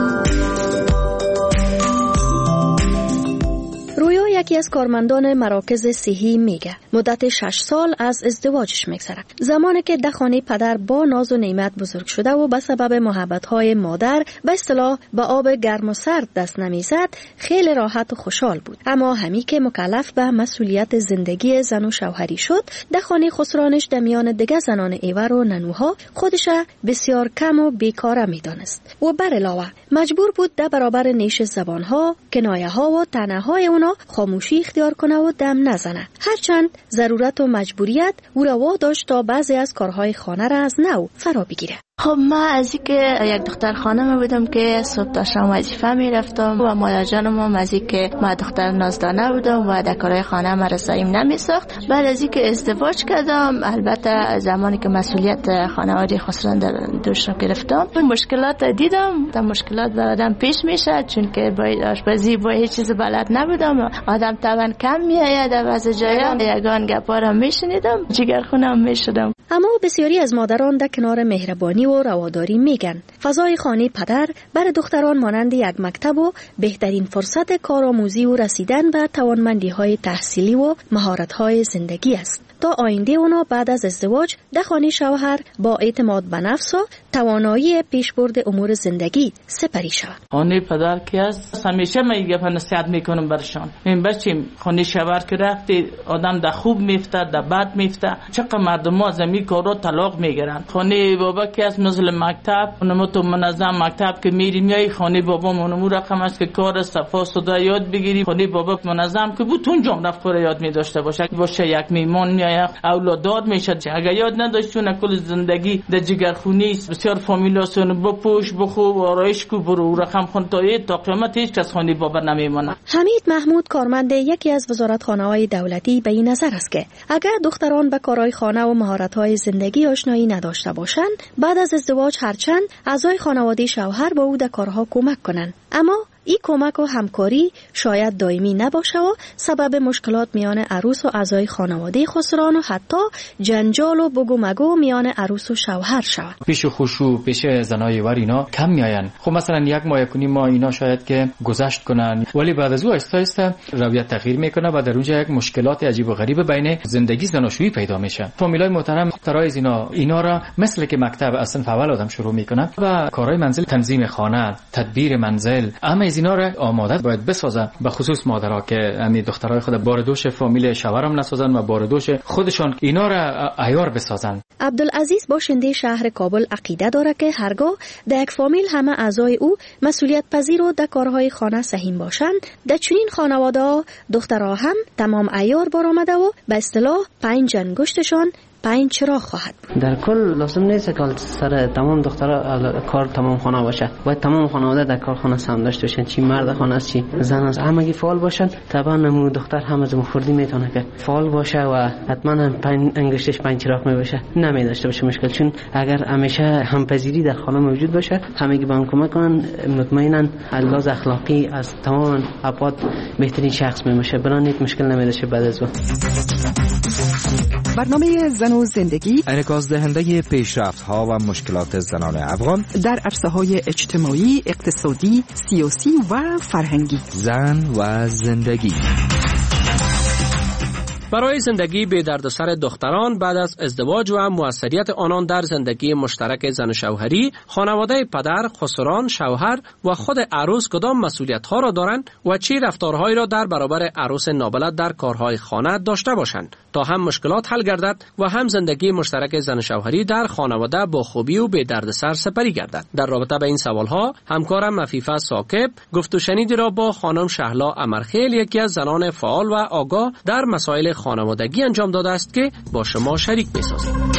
رویا یکی از کارمندان مراکز صحی میگه مدت 6 سال از ازدواجش میگذره. زمانی که در خانه پدر با ناز و نعمت بزرگ شده و به سبب محبت‌های مادر به اصطلاح به آب گرم و سرد دست نمیزد، خیلی راحت و خوشحال بود. اما همی که مکلف به مسئولیت زندگی زن و شوهری شد، در خانه خسرانش در میان دیگر زنان ایور و ننوها خودش بسیار کم و بیکاره میدانست و بر علاوه مجبور بود در برابر نیش زبانها، کنایه‌ها و طعنه‌های اونا خاموشی اختیار کنه و دم نزنه. هرچند ضرورت و مجبوریت او را واداشت تا بعضی از کارهای خانه را از نو فرا بگیره. خب من از اینکه یک دختر خانم بودم که صبح تا شام وظیفه میرفتم و مادر جانم هم از اینکه من دختر نازدانه بودم و در کارهای خانه مرا سعیم نمیساخت. بعد از اینکه ازدواج کردم، البته زمانی که مسئولیت خانواده خسران دوش رو گرفتم، مشکلات دیدم. تا مشکلات به آدم پیش میشه، چون که با آشپزی با هیچ چیز بلد نبودم. آدم طبعا کم میآید و از جایا یگان گپا را میشنیدم، جگرخونم میشدم. اما بسیاری از مادران در کنار مهربانی و رواداری میگن فضای خانه پدر برای دختران مانند یک مکتب و بهترین فرصت کارآموزی و رسیدن به توانمندی‌های تحصیلی و مهارت‌های زندگی است تا آینده اونا بعد از ازدواج در خانه شوهر با اعتماد به نفس و توانایی پیشبرد امور زندگی سپری شود. خانه پدر که است، همیشه من یک نصیحت میکنم برشان. این بچیم خانه شوهر که رفتی آدم در خوب میفته، در بد میفته. چقدر مردم ها از این کارا طلاق میگیرن. خانه بابا که است مثل مکتب، اونم تو منظم مکتب که میری میای خانه بابا منمو رقم است که کار صفا سودا یاد بگیری. خانه بابا منظم که بود اون جمله رو یاد می داشته باشه یک میمون میای اولادات میشه. اگه یاد نداشتون کل زندگی در جگرخونی است. بسیار فامیلاسون بپوش بخو و آرایش کو برو رقم خون تا قیامت هیچ کس خانه بابا نمیمونه. حمید محمود کارمند یکی از وزارتخانه‌های دولتی به این نظر است که اگر دختران به کارهای خانه و مهارت‌های زندگی آشنایی نداشته باشند، بعد از ازدواج هرچند اعضای خانواده شوهر با او در کارها کمک کنند، اما این کمک و همکاری شاید دائمی نباشه و سبب مشکلات میان عروس و اعضای خانواده خسران و حتی جنجال و بگو مگو میان عروس و شوهر شود. پیش خوشو پیش زنای ور اینا کم میاین. خب مثلا یک ماه کنی ما اینا شاید که گذشت کنن، ولی بعد از او آهسته آهسته رویت تغییر میکنه و در اونجا یک مشکلات عجیب و غریب بین زندگی زناشویی پیدا میشه. فامیلای محترم ترای اینا را مثل که مکتب اصلا اول آدم شروع میکنه و کارهای منزل، تنظیم خانه، تدبیر منزل، همه از اینا را آماده باید بسازن، به خصوص مادرها که همین دخترای خود باردوش فامیل شوهرم نسازن و باردوش خودشان اینا را عیار بسازن. عبدالعزیز باشنده شهر کابل عقیده داره که هرگاه در یک فامیل همه اعضای او مسئولیت پذیر و در کارهای خانه سهیم باشند، در چنین خانواده دخترها هم تمام عیار برآمده و به اصطلاح 5 انگشتشان 5 چراغ خواهد بود. در کل لازم نیست که سر تمام دخترها کار تمام خانه باشه، باید تمام خانواده در کارخانه سهم داشته باشن، چی مرد خانه است چی زن است، همگی فعال باشن. طبعا نمو دختر هم از مفردی میتونه که فعال باشه و حتما هم 5 انگشتش 5 چراغ می باشه، نمی داشته باشه مشکل. چون اگر همیشه همپذیری در خانه موجود باشه، همگی به هم کمک کنن، مطمئنا از اخلاقی از تمام ابعاد بهترین شخص می باشه، بلان هیچ مشکل نمی داشته بعد از اون. برنامه زن و زندگی انعکاس دهنده پیشرفت‌ها و مشکلات زنان افغان در عرصه‌های اجتماعی، اقتصادی، سیاسی و فرهنگی. زن و زندگی. برای زندگی به دردسر دختران بعد از ازدواج و موثریت آنان در زندگی مشترک زن و شوهری، خانواده پدر، خسران، شوهر و خود عروس کدام مسئولیت‌ها را دارند و چه رفتارهایی را در برابر عروس نابلد در کارهای خانه داشته باشند تا هم مشکلات حل گردد و هم زندگی مشترک زن و شوهری در خانواده با خوبی و به دردسر سپری گردد. در رابطه با این سوالها همکارم عفیفه ثاقب گفت و شنیدی را با خانم شهلا امرخیل، یکی از زنان فعال و آگاه در مسائل خانوادگی انجام داده است که با شما شریک می‌سازیم.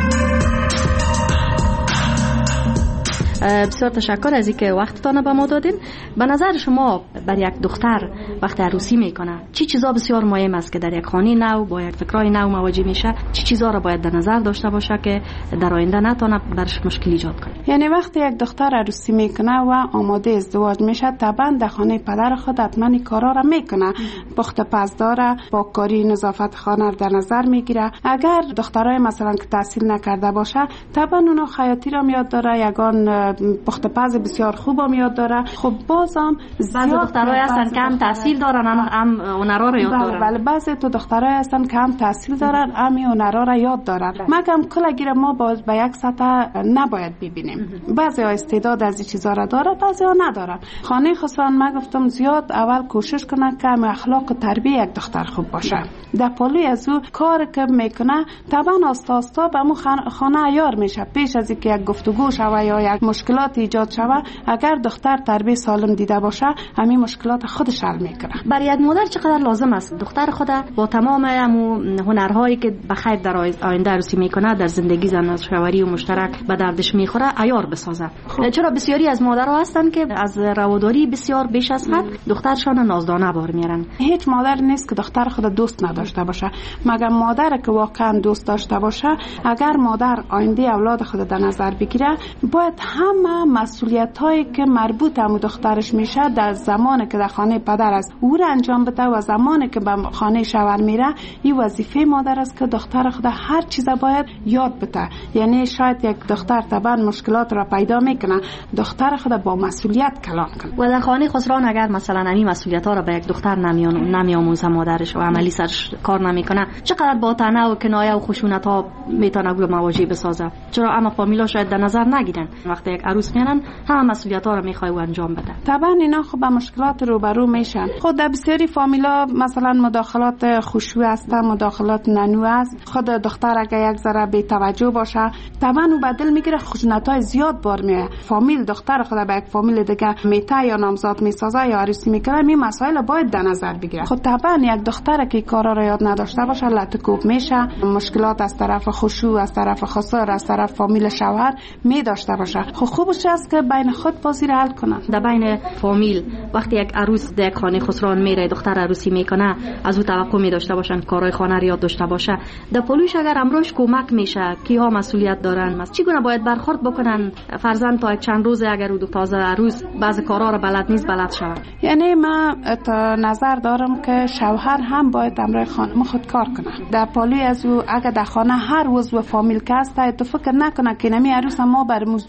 بسیار تشکر از اینکه وقتتان به ما دادین. به نظر شما بر یک دختر وقتی عروسی میکنه چی چیزا بسیار مهم است که در یک خانه نو با یک فکرای نو مواجه میشه، چی چیزا را باید در نظر داشته باشه که در آینده نتونه برش مشکل ایجاد کنه؟ یعنی وقتی یک دختر عروسی میکنه و آماده ازدواج میشه، طبعا در خانه پدر خود حتما کارا را میکنه، پخت پز داره، پاککاری نظافت خانه در نظر میگیره. اگر دخترای مثلا که تحصیل نکرده باشه، طبعا اونا خیاطی را میاد داره، یگان پخت پز بسیار خوب هم یاد داره. خب بازم بعضی دخترای هستن که هم تحصیل دارن هم هنرها رو یاد دارن. بله بعضی تو دخترای هستن که هم تحصیل دارن هم هنرها رو یاد دارن. مگم کلگیر ما باز به یک سطح نباید ببینیم. بعضی ها استعداد از این چیزا را داره، بعضی ها ندارن. خانه خسران ما گفتم زیاد اول کوشش کنه که اخلاق و تربیت یک دختر خوب باشه. در پلوی از او کار که میکنه طبعا آستا آستا به مو خانه عیار میشه. پیش از اینکه یک گفتگو شوه یا یک مشکلات ایجاد شوه، اگر دختر تربیت سالم دیده باشه، همین مشکلات خودش حل میکنه. برای یک مادر چقدر لازم است دختر خود با تمام هنرهایی که بخیر در آینده عروسی میکنه در زندگی زن و شوهری و مشترک به دردش میخوره عیار بسازه؟ چرا بسیاری از مادرها هستن که از رواداری بسیار بیش از حد دخترشان نازدانه بار میارن. هیچ مادر نیست که دختر خود دوست نداشته باشه، مگر مادر که واقعا دوست داشته باشه. اگر مادر آینده اولاد خود در نظر بگیره، باید همه مسئولیت‌هایی که مربوط به دخترش میشه در زمانی که در خانه پدر است او را انجام بده و زمانی که به خانه شوهر میره، این وظیفه مادر است که دختر خود هر چیز باید یاد بده. یعنی شاید یک دختر طبعا مشکلات را پیدا میکنه، دختر خود با مسئولیت کلام کنه. و در خانه خسران اگر مثلا این مسئولیت‌ها را به یک دختر نمیآموزه مادرش و عملی سرش کار نمیکنه، چقدر با طعنه و کنایه و خشونت‌ها میتونه گل مواجه بسازه؟ چرا اما فامیلا شاید در نظر نگیرن وقتی یک عروس میانن همه مسئولیت‌ها رو میخوای و انجام بده. طبعا اینا خب با مشکلات روبرو میشن. خود در بسیاری فامیلا مثلا مداخلات خشوع است، مداخلات ننو است. خود دختر اگه یک ذره بی توجه باشه، طبعا او بدل میگیره، خشونت‌های زیاد بار میه. فامیل دختر خود به یک فامیل دیگه میته یا نامزاد میسازه یا عروسی میکنه، این مسائل باید در نظر بگیره. خب طبعا یک دختر که کارا رو یاد نداشته باشه لطکوب میشه، مشکلات از طرف خشوع، از طرف خسر، از طرف فامیل شوهر می داشته باشه. خب خوبش است که بین خود بازی را حل کنن. در بین فامیل وقتی یک عروس در یک خانه خسران میره، دختر عروسی میکنه، از او توقع می داشته باشن کارهای خانه را یاد داشته باشه. در پلوش اگر امروش کمک میشه، کیها مسئولیت دارن، چگونه باید برخورد بکنن فرزند تا چند روز اگر او تازه عروس بعض کارا را بلد نیست بلد شود؟ یعنی من نظر دارم که شوهر هم باید امروی خانم خود کار کنه. در پلوی از او اگر در خانه هر عضو فامیل که است، تو فکر نکنه که نمی عروس ما بر مزدوری به اینجا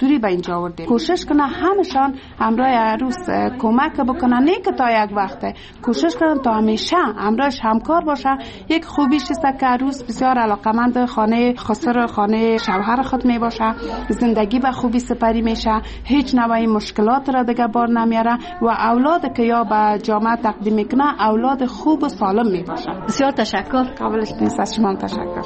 رواج آوردیم. کوشش کنه همشان همراه عروس کمک بکنن، نه که تا یک وقته، کوشش کنن تا همیشه همراهش همکار باشه. یک خوبیش است که عروس بسیار علاقمند خانه خسر خانه شوهر خود می باشه، زندگی به خوبی سپری میشه، هیچ نوعی مشکلات را دیگه بار نمیاره و اولاد که یا به جامعه تقدیم میکنه اولاد خوب و سالم می باشه. بسیار تشکر. قابلش نیست، از شما تشکر.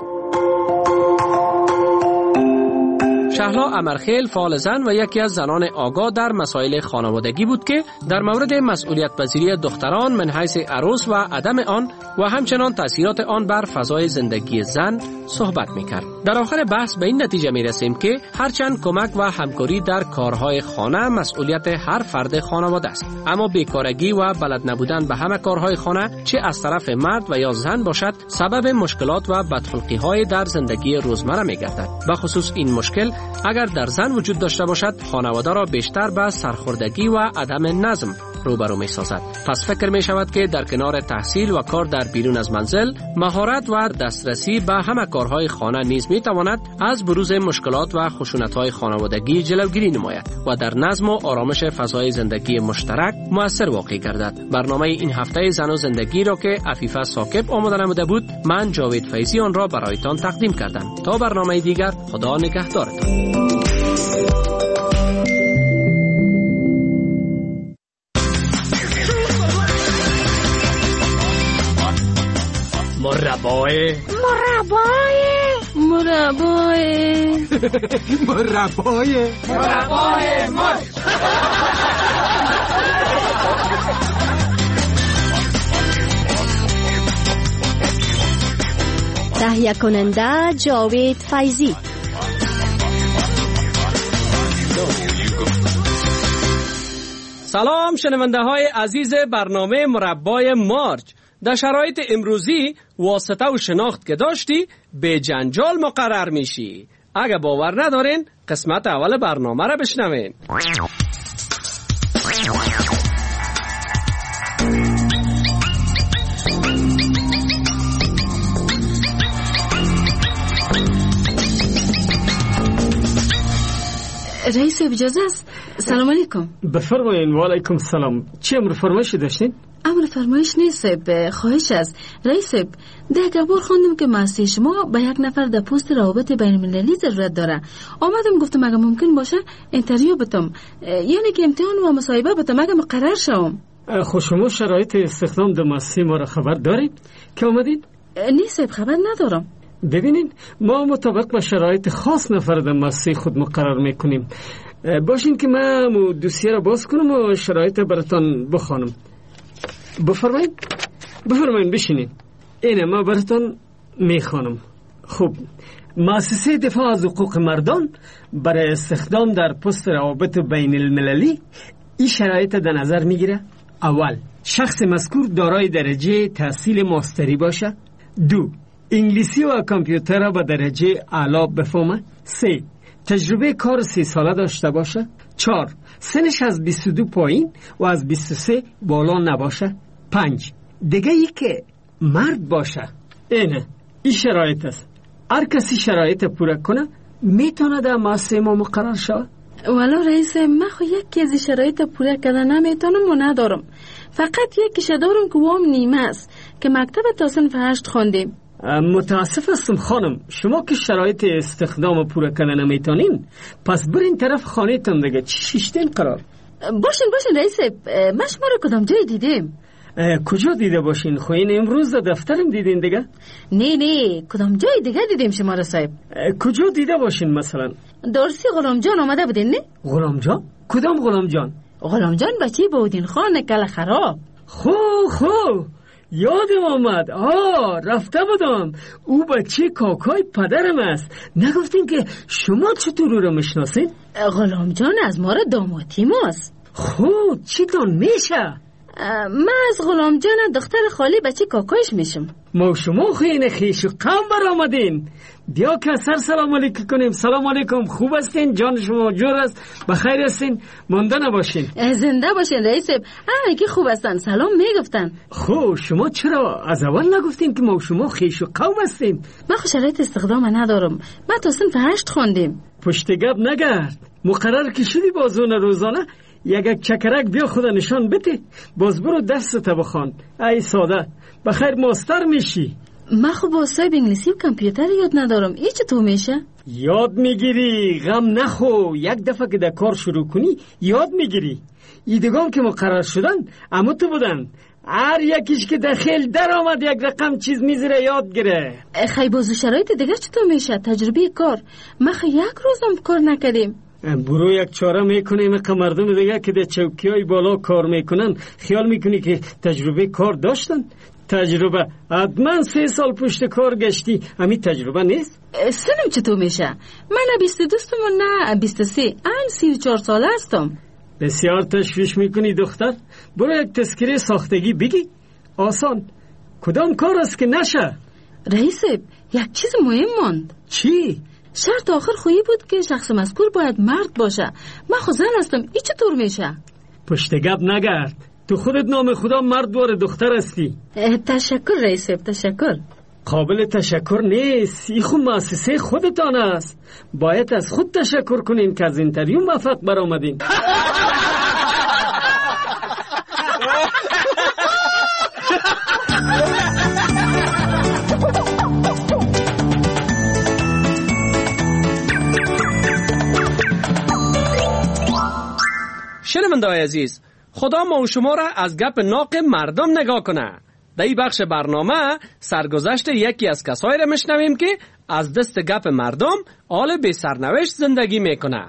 شهلا امرخیل فعال زن و یکی از زنان آگاه در مسائل خانوادگی بود که در مورد مسئولیت پذیری دختران من حیث عروس و عدم آن و همچنان تاثیرات آن بر فضای زندگی زن صحبت میکرد. در آخر بحث به این نتیجه میرسیم که هرچند کمک و همکاری در کارهای خانه مسئولیت هر فرد خانواده است، اما بیکارگی و بلد نبودن به همه کارهای خانه چه از طرف مرد و یا زن باشد سبب مشکلات و بدخلقی های در زندگی روزمره میگردد. به خصوص این مشکل اگر در زن وجود داشته باشد خانواده را بیشتر به سرخوردگی و عدم نظم روبرو می سازد. پس فکر می شود که در کنار تحصیل و کار در بیرون از منزل، مهارت و دسترسی به همه کارهای خانه نیز می تواند از بروز مشکلات و خشونت‌های خانوادگی جلوگیری نماید و در نظم و آرامش فضای زندگی مشترک مؤثر واقع گردد. برنامه این هفته زن و زندگی را که عفیفه ثاقب آماده نموده بود، من جاوید فیضی آن را برایتان تقدیم کردم. تا برنامه دیگر، خدا نگهدارتان. مربای تهیه کننده جاوید فیضی. سلام شنونده های عزیز برنامه مربای مارج. در شرایط امروزی واسطه و شناخت که داشتی به جنجال مقرر میشی. اگه باور ندارین قسمت اول برنامه را بشنوین. رئیس اجازه است؟ سلام علیکم. بفرمایین. و علیکم سلام. چی امر فرمایشی داشتین؟ امر فرمایش نیست، خواهش است. رئیس ده بار خوندم که مؤسسه شما به یک نفر در پست روابط بین المللی ضرورت داره. آمدم گفتم اگه ممکن باشه اینترویو بتم، یعنی که امتحان و مصاحبه بتم اگه مقرر شوم. خب شما شرایط استخدام در مؤسسه ما را خبر دارید که آمدید؟ نیست، خبر ندارم. ببینید ما مطابق با شرایط خاص نفر در مؤسسه خود مقرر میکنیم. باشین که من دوسیه را باز کنم و شرایط براتان بخوانم. بفرمایید بشینید. اینه ما براتان میخوانم. خب مؤسسه دفاع از حقوق مردان برای استخدام در پست روابط بین المللی این شرایط در نظر میگیره: اول، شخص مذکور دارای درجه تحصیل ماستری باشه. 2، انگلیسی و کامپیوتر را به درجه اعلی بفهمه. 3، تجربه کار 3 ساله داشته باشه. 4، سنش از 22 پایین و از 23 بالا نباشه. 5، دیگه ای که مرد باشه. اینه این شرایط است. هر کسی شرایط پورا کنه میتونه در مؤسسه ما مقرر شود. والا رئیس، من خو یکی از شرایط پورا کردن نمیتونم و ندارم. فقط یکیش دارم که وام نیمه است که مکتب تا صنف 8 خوندیم. متاسف هستم خانم، شما که شرایط استخدام پورا کردن نمیتونین، پس برین طرف خانه تان دیگه. چی شیشتین قرار؟ باشین رئیس، من شما رو کدام جای دیدیم؟ کجا دیده باشین؟ خو این امروز در دفترم دیدین دیگه؟ نه کدام جای دیگه دیدیم شما رو صاحب. کجا دیده باشین مثلا؟ درسی غلام جان آمده بودین نه؟ غلام جان؟ کدام غلام جان؟ غلام جان بچه بودین خان کل خراب. خو یادم آمد. رفته بودم. او بچه کاکای پدرم است. نگفتین که شما چطور او را میشناسین؟ غلام جان از ما را دامادی ماست. خب چی دان میشه؟ من از غلام جان دختر خالی بچه کاکایش میشم. ما شما خیلی خیش و قوم برآمدین. بیا که سلام علیکم کنیم. سلام علیکم. خوب هستین؟ جان شما جور است؟ بخیر هستین؟ مانده نباشین. زنده باشین رئیس. که خوب هستن. سلام میگفتن. خب شما چرا از اول نگفتین که ما شما خیش و قوم هستین؟ من خو شرایط استخدام ندارم. من تا صنف 8 خوندیم. پشت گپ نگرد. مقرر که شدی بازون روزانه یک چکرک بیا خدا نشان بده، باز برو درست بخوان. ای ساده بخیر ماستر میشی. من خب با صاحب انگلیسی و کامپیوتر یاد ندارم. ای چطور میشه؟ یاد میگیری، غم نخو. یک دفعه که در کار شروع کنی یاد میگیری. ایدگام که مقرر شدن اما تو بودن، هر یکیش که داخل در آمد یک رقم چیز میذاره یاد گره. خیلی بازو شرایط دیگه چطور میشه؟ تجربه کار ما یک روزم کار نکردیم. برو یک چاره میکنیم که مردم دیگه که در چوکی های بالا کار میکنن خیال میکنی که تجربه کار داشتن؟ تجربه حتما 3 سال پشت کار گشتی، همین تجربه نیست؟ سنم چطور میشه؟ من نه 22 و نه 23، من 34 ساله هستم. بسیار تشویش میکنی دختر. برو یک تذکره ساختگی بگی، آسان. کدام کار است که نشه؟ رئیس یک چیز مهم ماند. چی؟ شرط آخر خویی بود که شخص مذکور باید مرد باشه. من خود زن هستم، این چطور میشه؟ پشت گپ نگرد، تو خودت نام خدا مرد وار دختر هستی. تشکر رئیس، تشکر. قابل تشکر نیست، این خود مؤسسه خودتان است. باید از خود تشکر کنین که از اینترویو موفق برآمدین. شنونده‌های عزیز، خدا ما و شما را از گپ ناق مردم نگاه کنه. در این بخش برنامه سرگذشت یکی از کسایی را میشنویم که از دست گپ مردم حال به سرنوشت زندگی میکنه.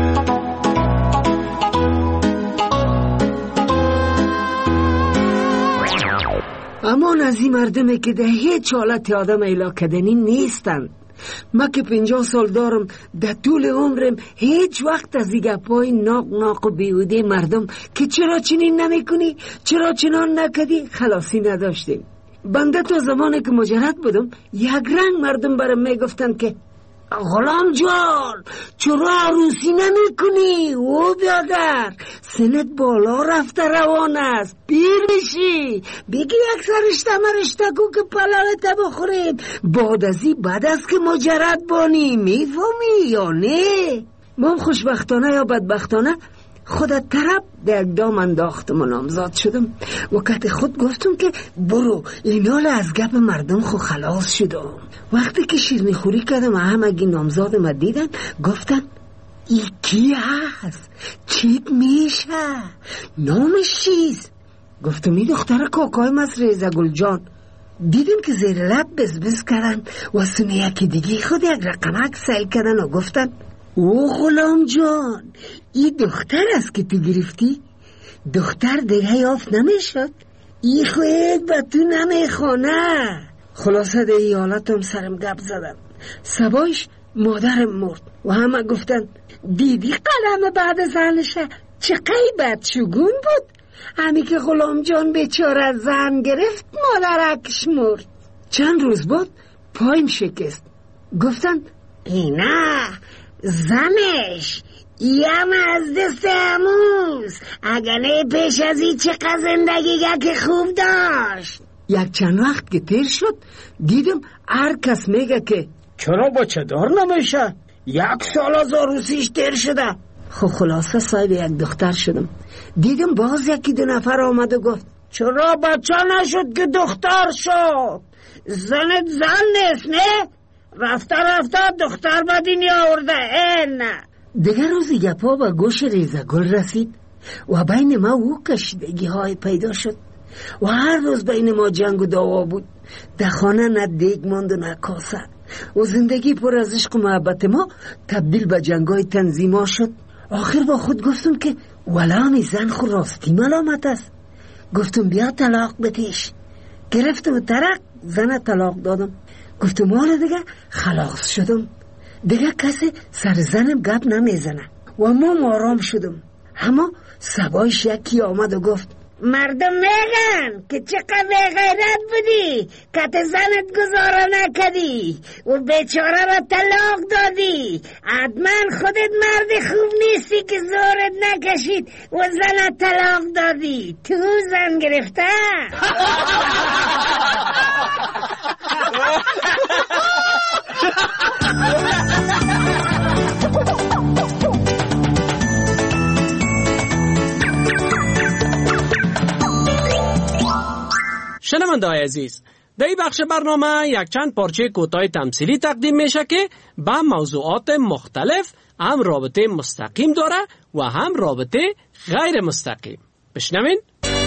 امان از این مردمه که در هیچ حالت آدم ایلا کدنی نیستن. ما که 50 سال دارم، در طول عمرم هیچ وقت از این گپای ناق و بیهوده مردم که چرا چنین نمی کنی، چرا چنان نکدی خلاصی نداشتیم. بنده تا زمانی که مجرد بودم یک رنگ مردم برام می گفتن که غلام جان چرا عروسی نمی کنی؟ او بیادر سنت بالا رفته روان است، پیر میشی، بگی یک سرشته مرشتگو که پلاوت بخوریم. بعد از که مجرد بانی، میفهمی یا نه؟ ما خوشبختانه یا بدبختانه خودت طرف در اقدام انداختم و نامزاد شدم. وقت خود گفتم که برو اینال از گپ مردم خو خلاص شدم. وقتی که شیرنی خوری کردم و همگی نامزادم دیدن گفتن ای کی هست؟ چیت میشه؟ نامش چیست؟ گفتم این دختر کاکایم است ریزه گل جان. دیدم که زیر لب بزبز کردن و سونه یکی دیگه خود یک رقمک سیل کردن و گفتن او غلام جان این دختر است که تو گرفتی؟ دختر دیگه یافت نمیشد؟ ای خود به تو نمیخونه. خلاصه ده ای حالتم سرم گپ زدن. سبایش مادرم مرد و همه گفتن دیدی قلم بعد زنشه چه قیبت شگون بود. همی که غلام جان بیچاره زن گرفت مادرکش مرد. چند روز بعد پایم شکست. گفتن اینا زنش یم از دست اموز، اگه پیش از این چقدر زندگی که خوب داشت. یک چند وقت که تیر شد دیدم هر کس میگه که چرا بچه دار نمیشه، 1 سال از عروسیش تیر شده. خب خلاصه صاحب یک دختر شدم. دیدم باز 1-2 نفر آمد و گفت چرا بچه نشد که دختر شد؟ زنت زن نیست نه؟ رفته دختر به دنیا آورده. نه دیگر روزی گپا به گوش ریزگل رسید و بین ما او کشیدگی های پیدا شد و هر روز بین ما جنگ و دعوا بود. در خانه نه دیگ ماند و نه کاسه و زندگی پر از عشق و محبت ما تبدیل به جنگ های تنظیما شد. آخر با خود گفتم که ولامی زن خود راستی ملامت است. گفتم بیا طلاق بتیش. گرفتم و ترک زن طلاق دادم. گفتم حالا دیگه خلاص شدم، دیگه کسی سر زنم گپ نمیزنه و ما آرام شدم. اما سبایش یکی آمد و گفت مردم میگن که چقدر غیرت بودی که زنت گذاره نکدی و بیچاره را طلاق دادی. حتما خودت مرد خوب نیستی که زورت نکشید و زنت طلاق دادی. تو زن گرفته. شنونده‌های عزیز، در این بخش برنامه یک چند پارچه کوتاه تمثیلی تقدیم میشه که با موضوعات مختلف هم رابطه مستقیم داره و هم رابطه غیر مستقیم. بشنوین.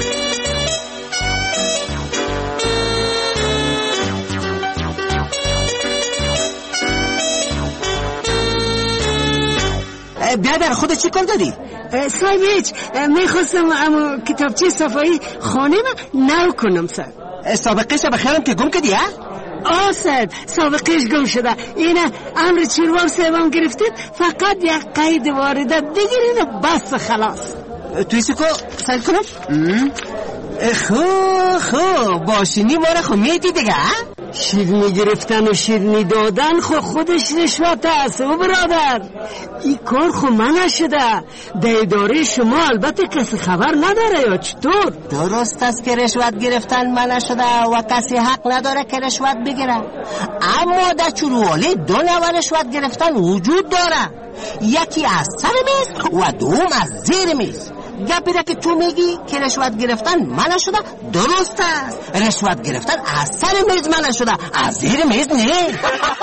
بیادر خودت چی کن داری؟ صاحب هیچ میخواستم اما کتابچه صفایی خانه ما نو کنم سر. سابقه بخیرم که گم کردی ها؟ صاحب سابقهش گم شده. اینه امر چیروار سیبان گرفتید، فقط یک قید واردت بگیرین و بس خلاص. توی سکو سل کنم؟ خو باشینی ماره خو میدی دیگه ها؟ شیرنی گرفتن و شیرنی دادن خودش رشوت است و برادر. این کار من نشده. در اداره شما البته کسی خبر نداره یا چطور؟ درست است که رشوت گرفتن من نشده و کسی حق نداره که رشوت بگیره، اما در چرووالی دو نوع رشوت گرفتن وجود داره، یکی از سر میز و دوم از زیر میز. گپی را که تو میگی که رشوت گرفتن منع شده درست است. رشوت گرفتن از سر میز منع شده، از زیر میز نه.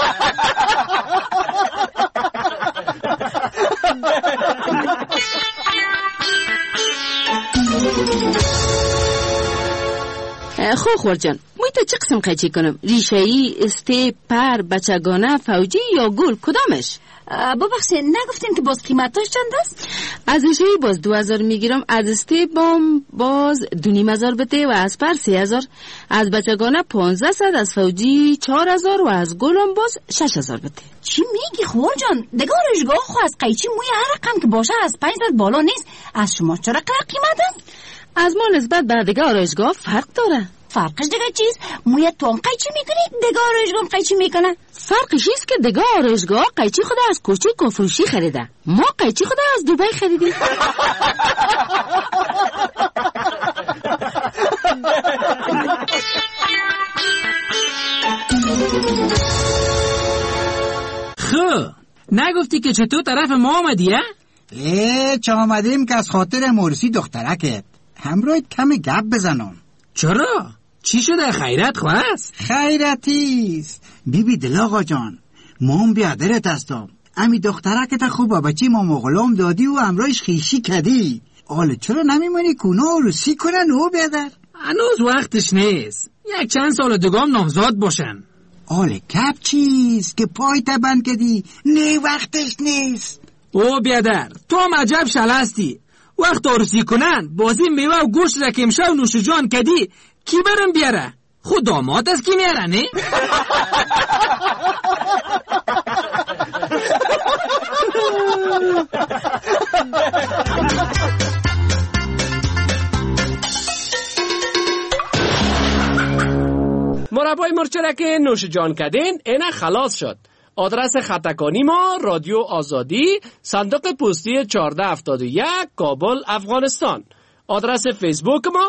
خور جان، تا چه قسم قیچی کنم؟ ریشه‌ای، استیپ، پر، بچگانه، فوجی یا گل کدامش؟ ببخشید نگفتین که باز قیمتاش چند است؟ از ریشه‌ای باز 2000 میگیرم، از استیپ باز 2500 بده و از پر 3000، از بچگانه 1500، از فوجی 4000 و از گلم باز 6000 بده. چی میگی خور جان؟ دیگه آرایشگاه خو از قیچی موی هر رقم که باشه از 500 بالا نیست. از شما چرا قیمت است؟ از ما نسبت به دیگه آرایشگاه فرق داره. فرقش دیگه چیز؟ موی تو هم قیچی میکنی، دیگه آرایشگاه هم قیچی میکنه. فرقش ایست که دیگه آرایشگاه قیچی خود از کوچه کفروشی خریده، ما قیچی خود از دبی خریدیم. خب نگفتی که چطور طرف ما آمدی؟ چه آمدیم که از خاطر مورسی دخترکت همراهت کم گپ بزنم. چرا؟ چی شده؟ خیرت خواست؟ خیرتیست بیبی دل آقا جان، ما هم بیادرت هستم. امی دخترکت خوب بچی ما مغلوم دادی و همراهش خیشی کدی. آله چرا نمیمونی کونه عروسی کنن او بیادر؟ هنوز وقتش نیست، یک چند سال دیگه نامزاد باشن. آله کپ چیست که پای تبند کدی؟ نه وقتش نیست. او بیادر تو هم عجب شلستی، وقت عروسی کنن بازی میوه و گوشت را که امشب نوش جان کدی کی برم بیاره؟ خود داماد از کی میاره نه؟ مربای مرچره که نوش جان کدین اینه خلاص شد. آدرس خطکانی ما رادیو آزادی، صندوق پستی 1471 کابل افغانستان. آدرس فیسبوک ما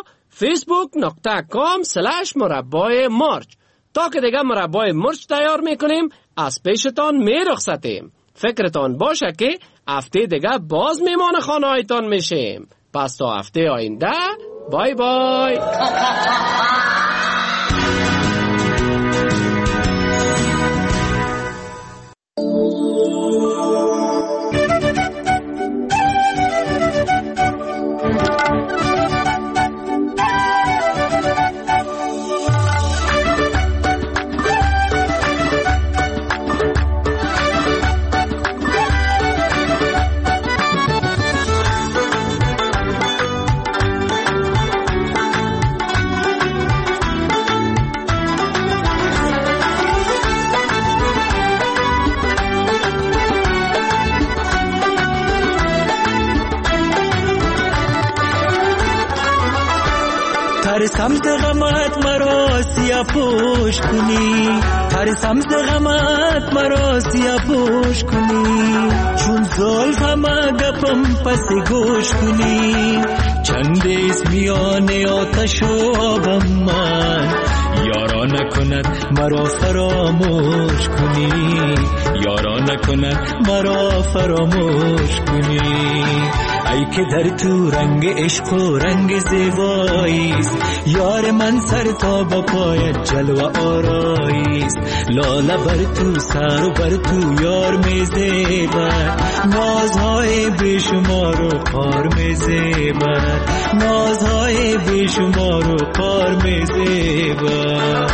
facebook.com/مربای مرچ. تا که دیگه مربای مرچ تیار میکنیم از پیشتان میرخصتیم. فکرتان باشه که هفته دیگه باز میمان خانه هایتان میشیم. پس تا هفته آینده بای بای. سمت غمت مرا سیاه پوش کنی، هر سمت غمت مرا سیاه پوش کنی، چون زلف همه گپم پس گوش کنی، چند اسمیان آتش و آبم من، یارا نکند مرا فراموش کنی، یارا نکند مرا فراموش کنی. ای که در تو رنگ عشق و رنگ زیباییست، یار من سر تا با پایت جلوه آراییست. لاله بر تو سر و بر تو یار می زیبد، نازهای بیشمار و قار می زیبد، نازهای بیشمار و قار می زیبد.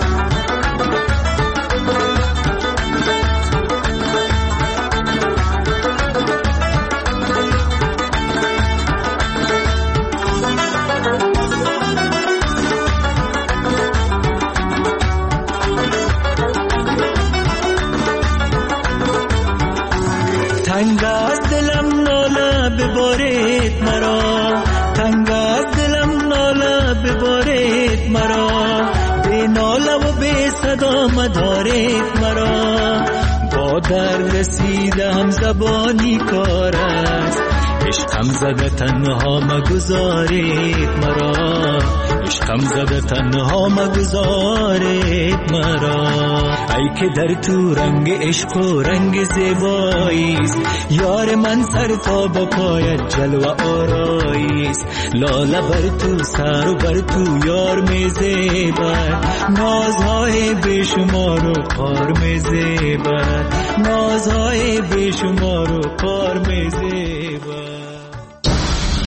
تنگ از دلم ناله ببارید مرا، تنگ از دلم ناله ببارید مرا، به ناله و به صدا مدارید مرا. با درد رسیده هم زبانی کار است، عشقم زده تنها مگذارید مرا، عشقم زده تنها مگذارید مرا. ای که در تو رنگ عشق و رنگ زیباییست، یار من سر تا با پایت جلوه آراییست. لاله بر تو سر و بر تو یار می زیبد، نازهای بیشمار و قار می زیبد، نازهای بیشمار و قار می زیبد.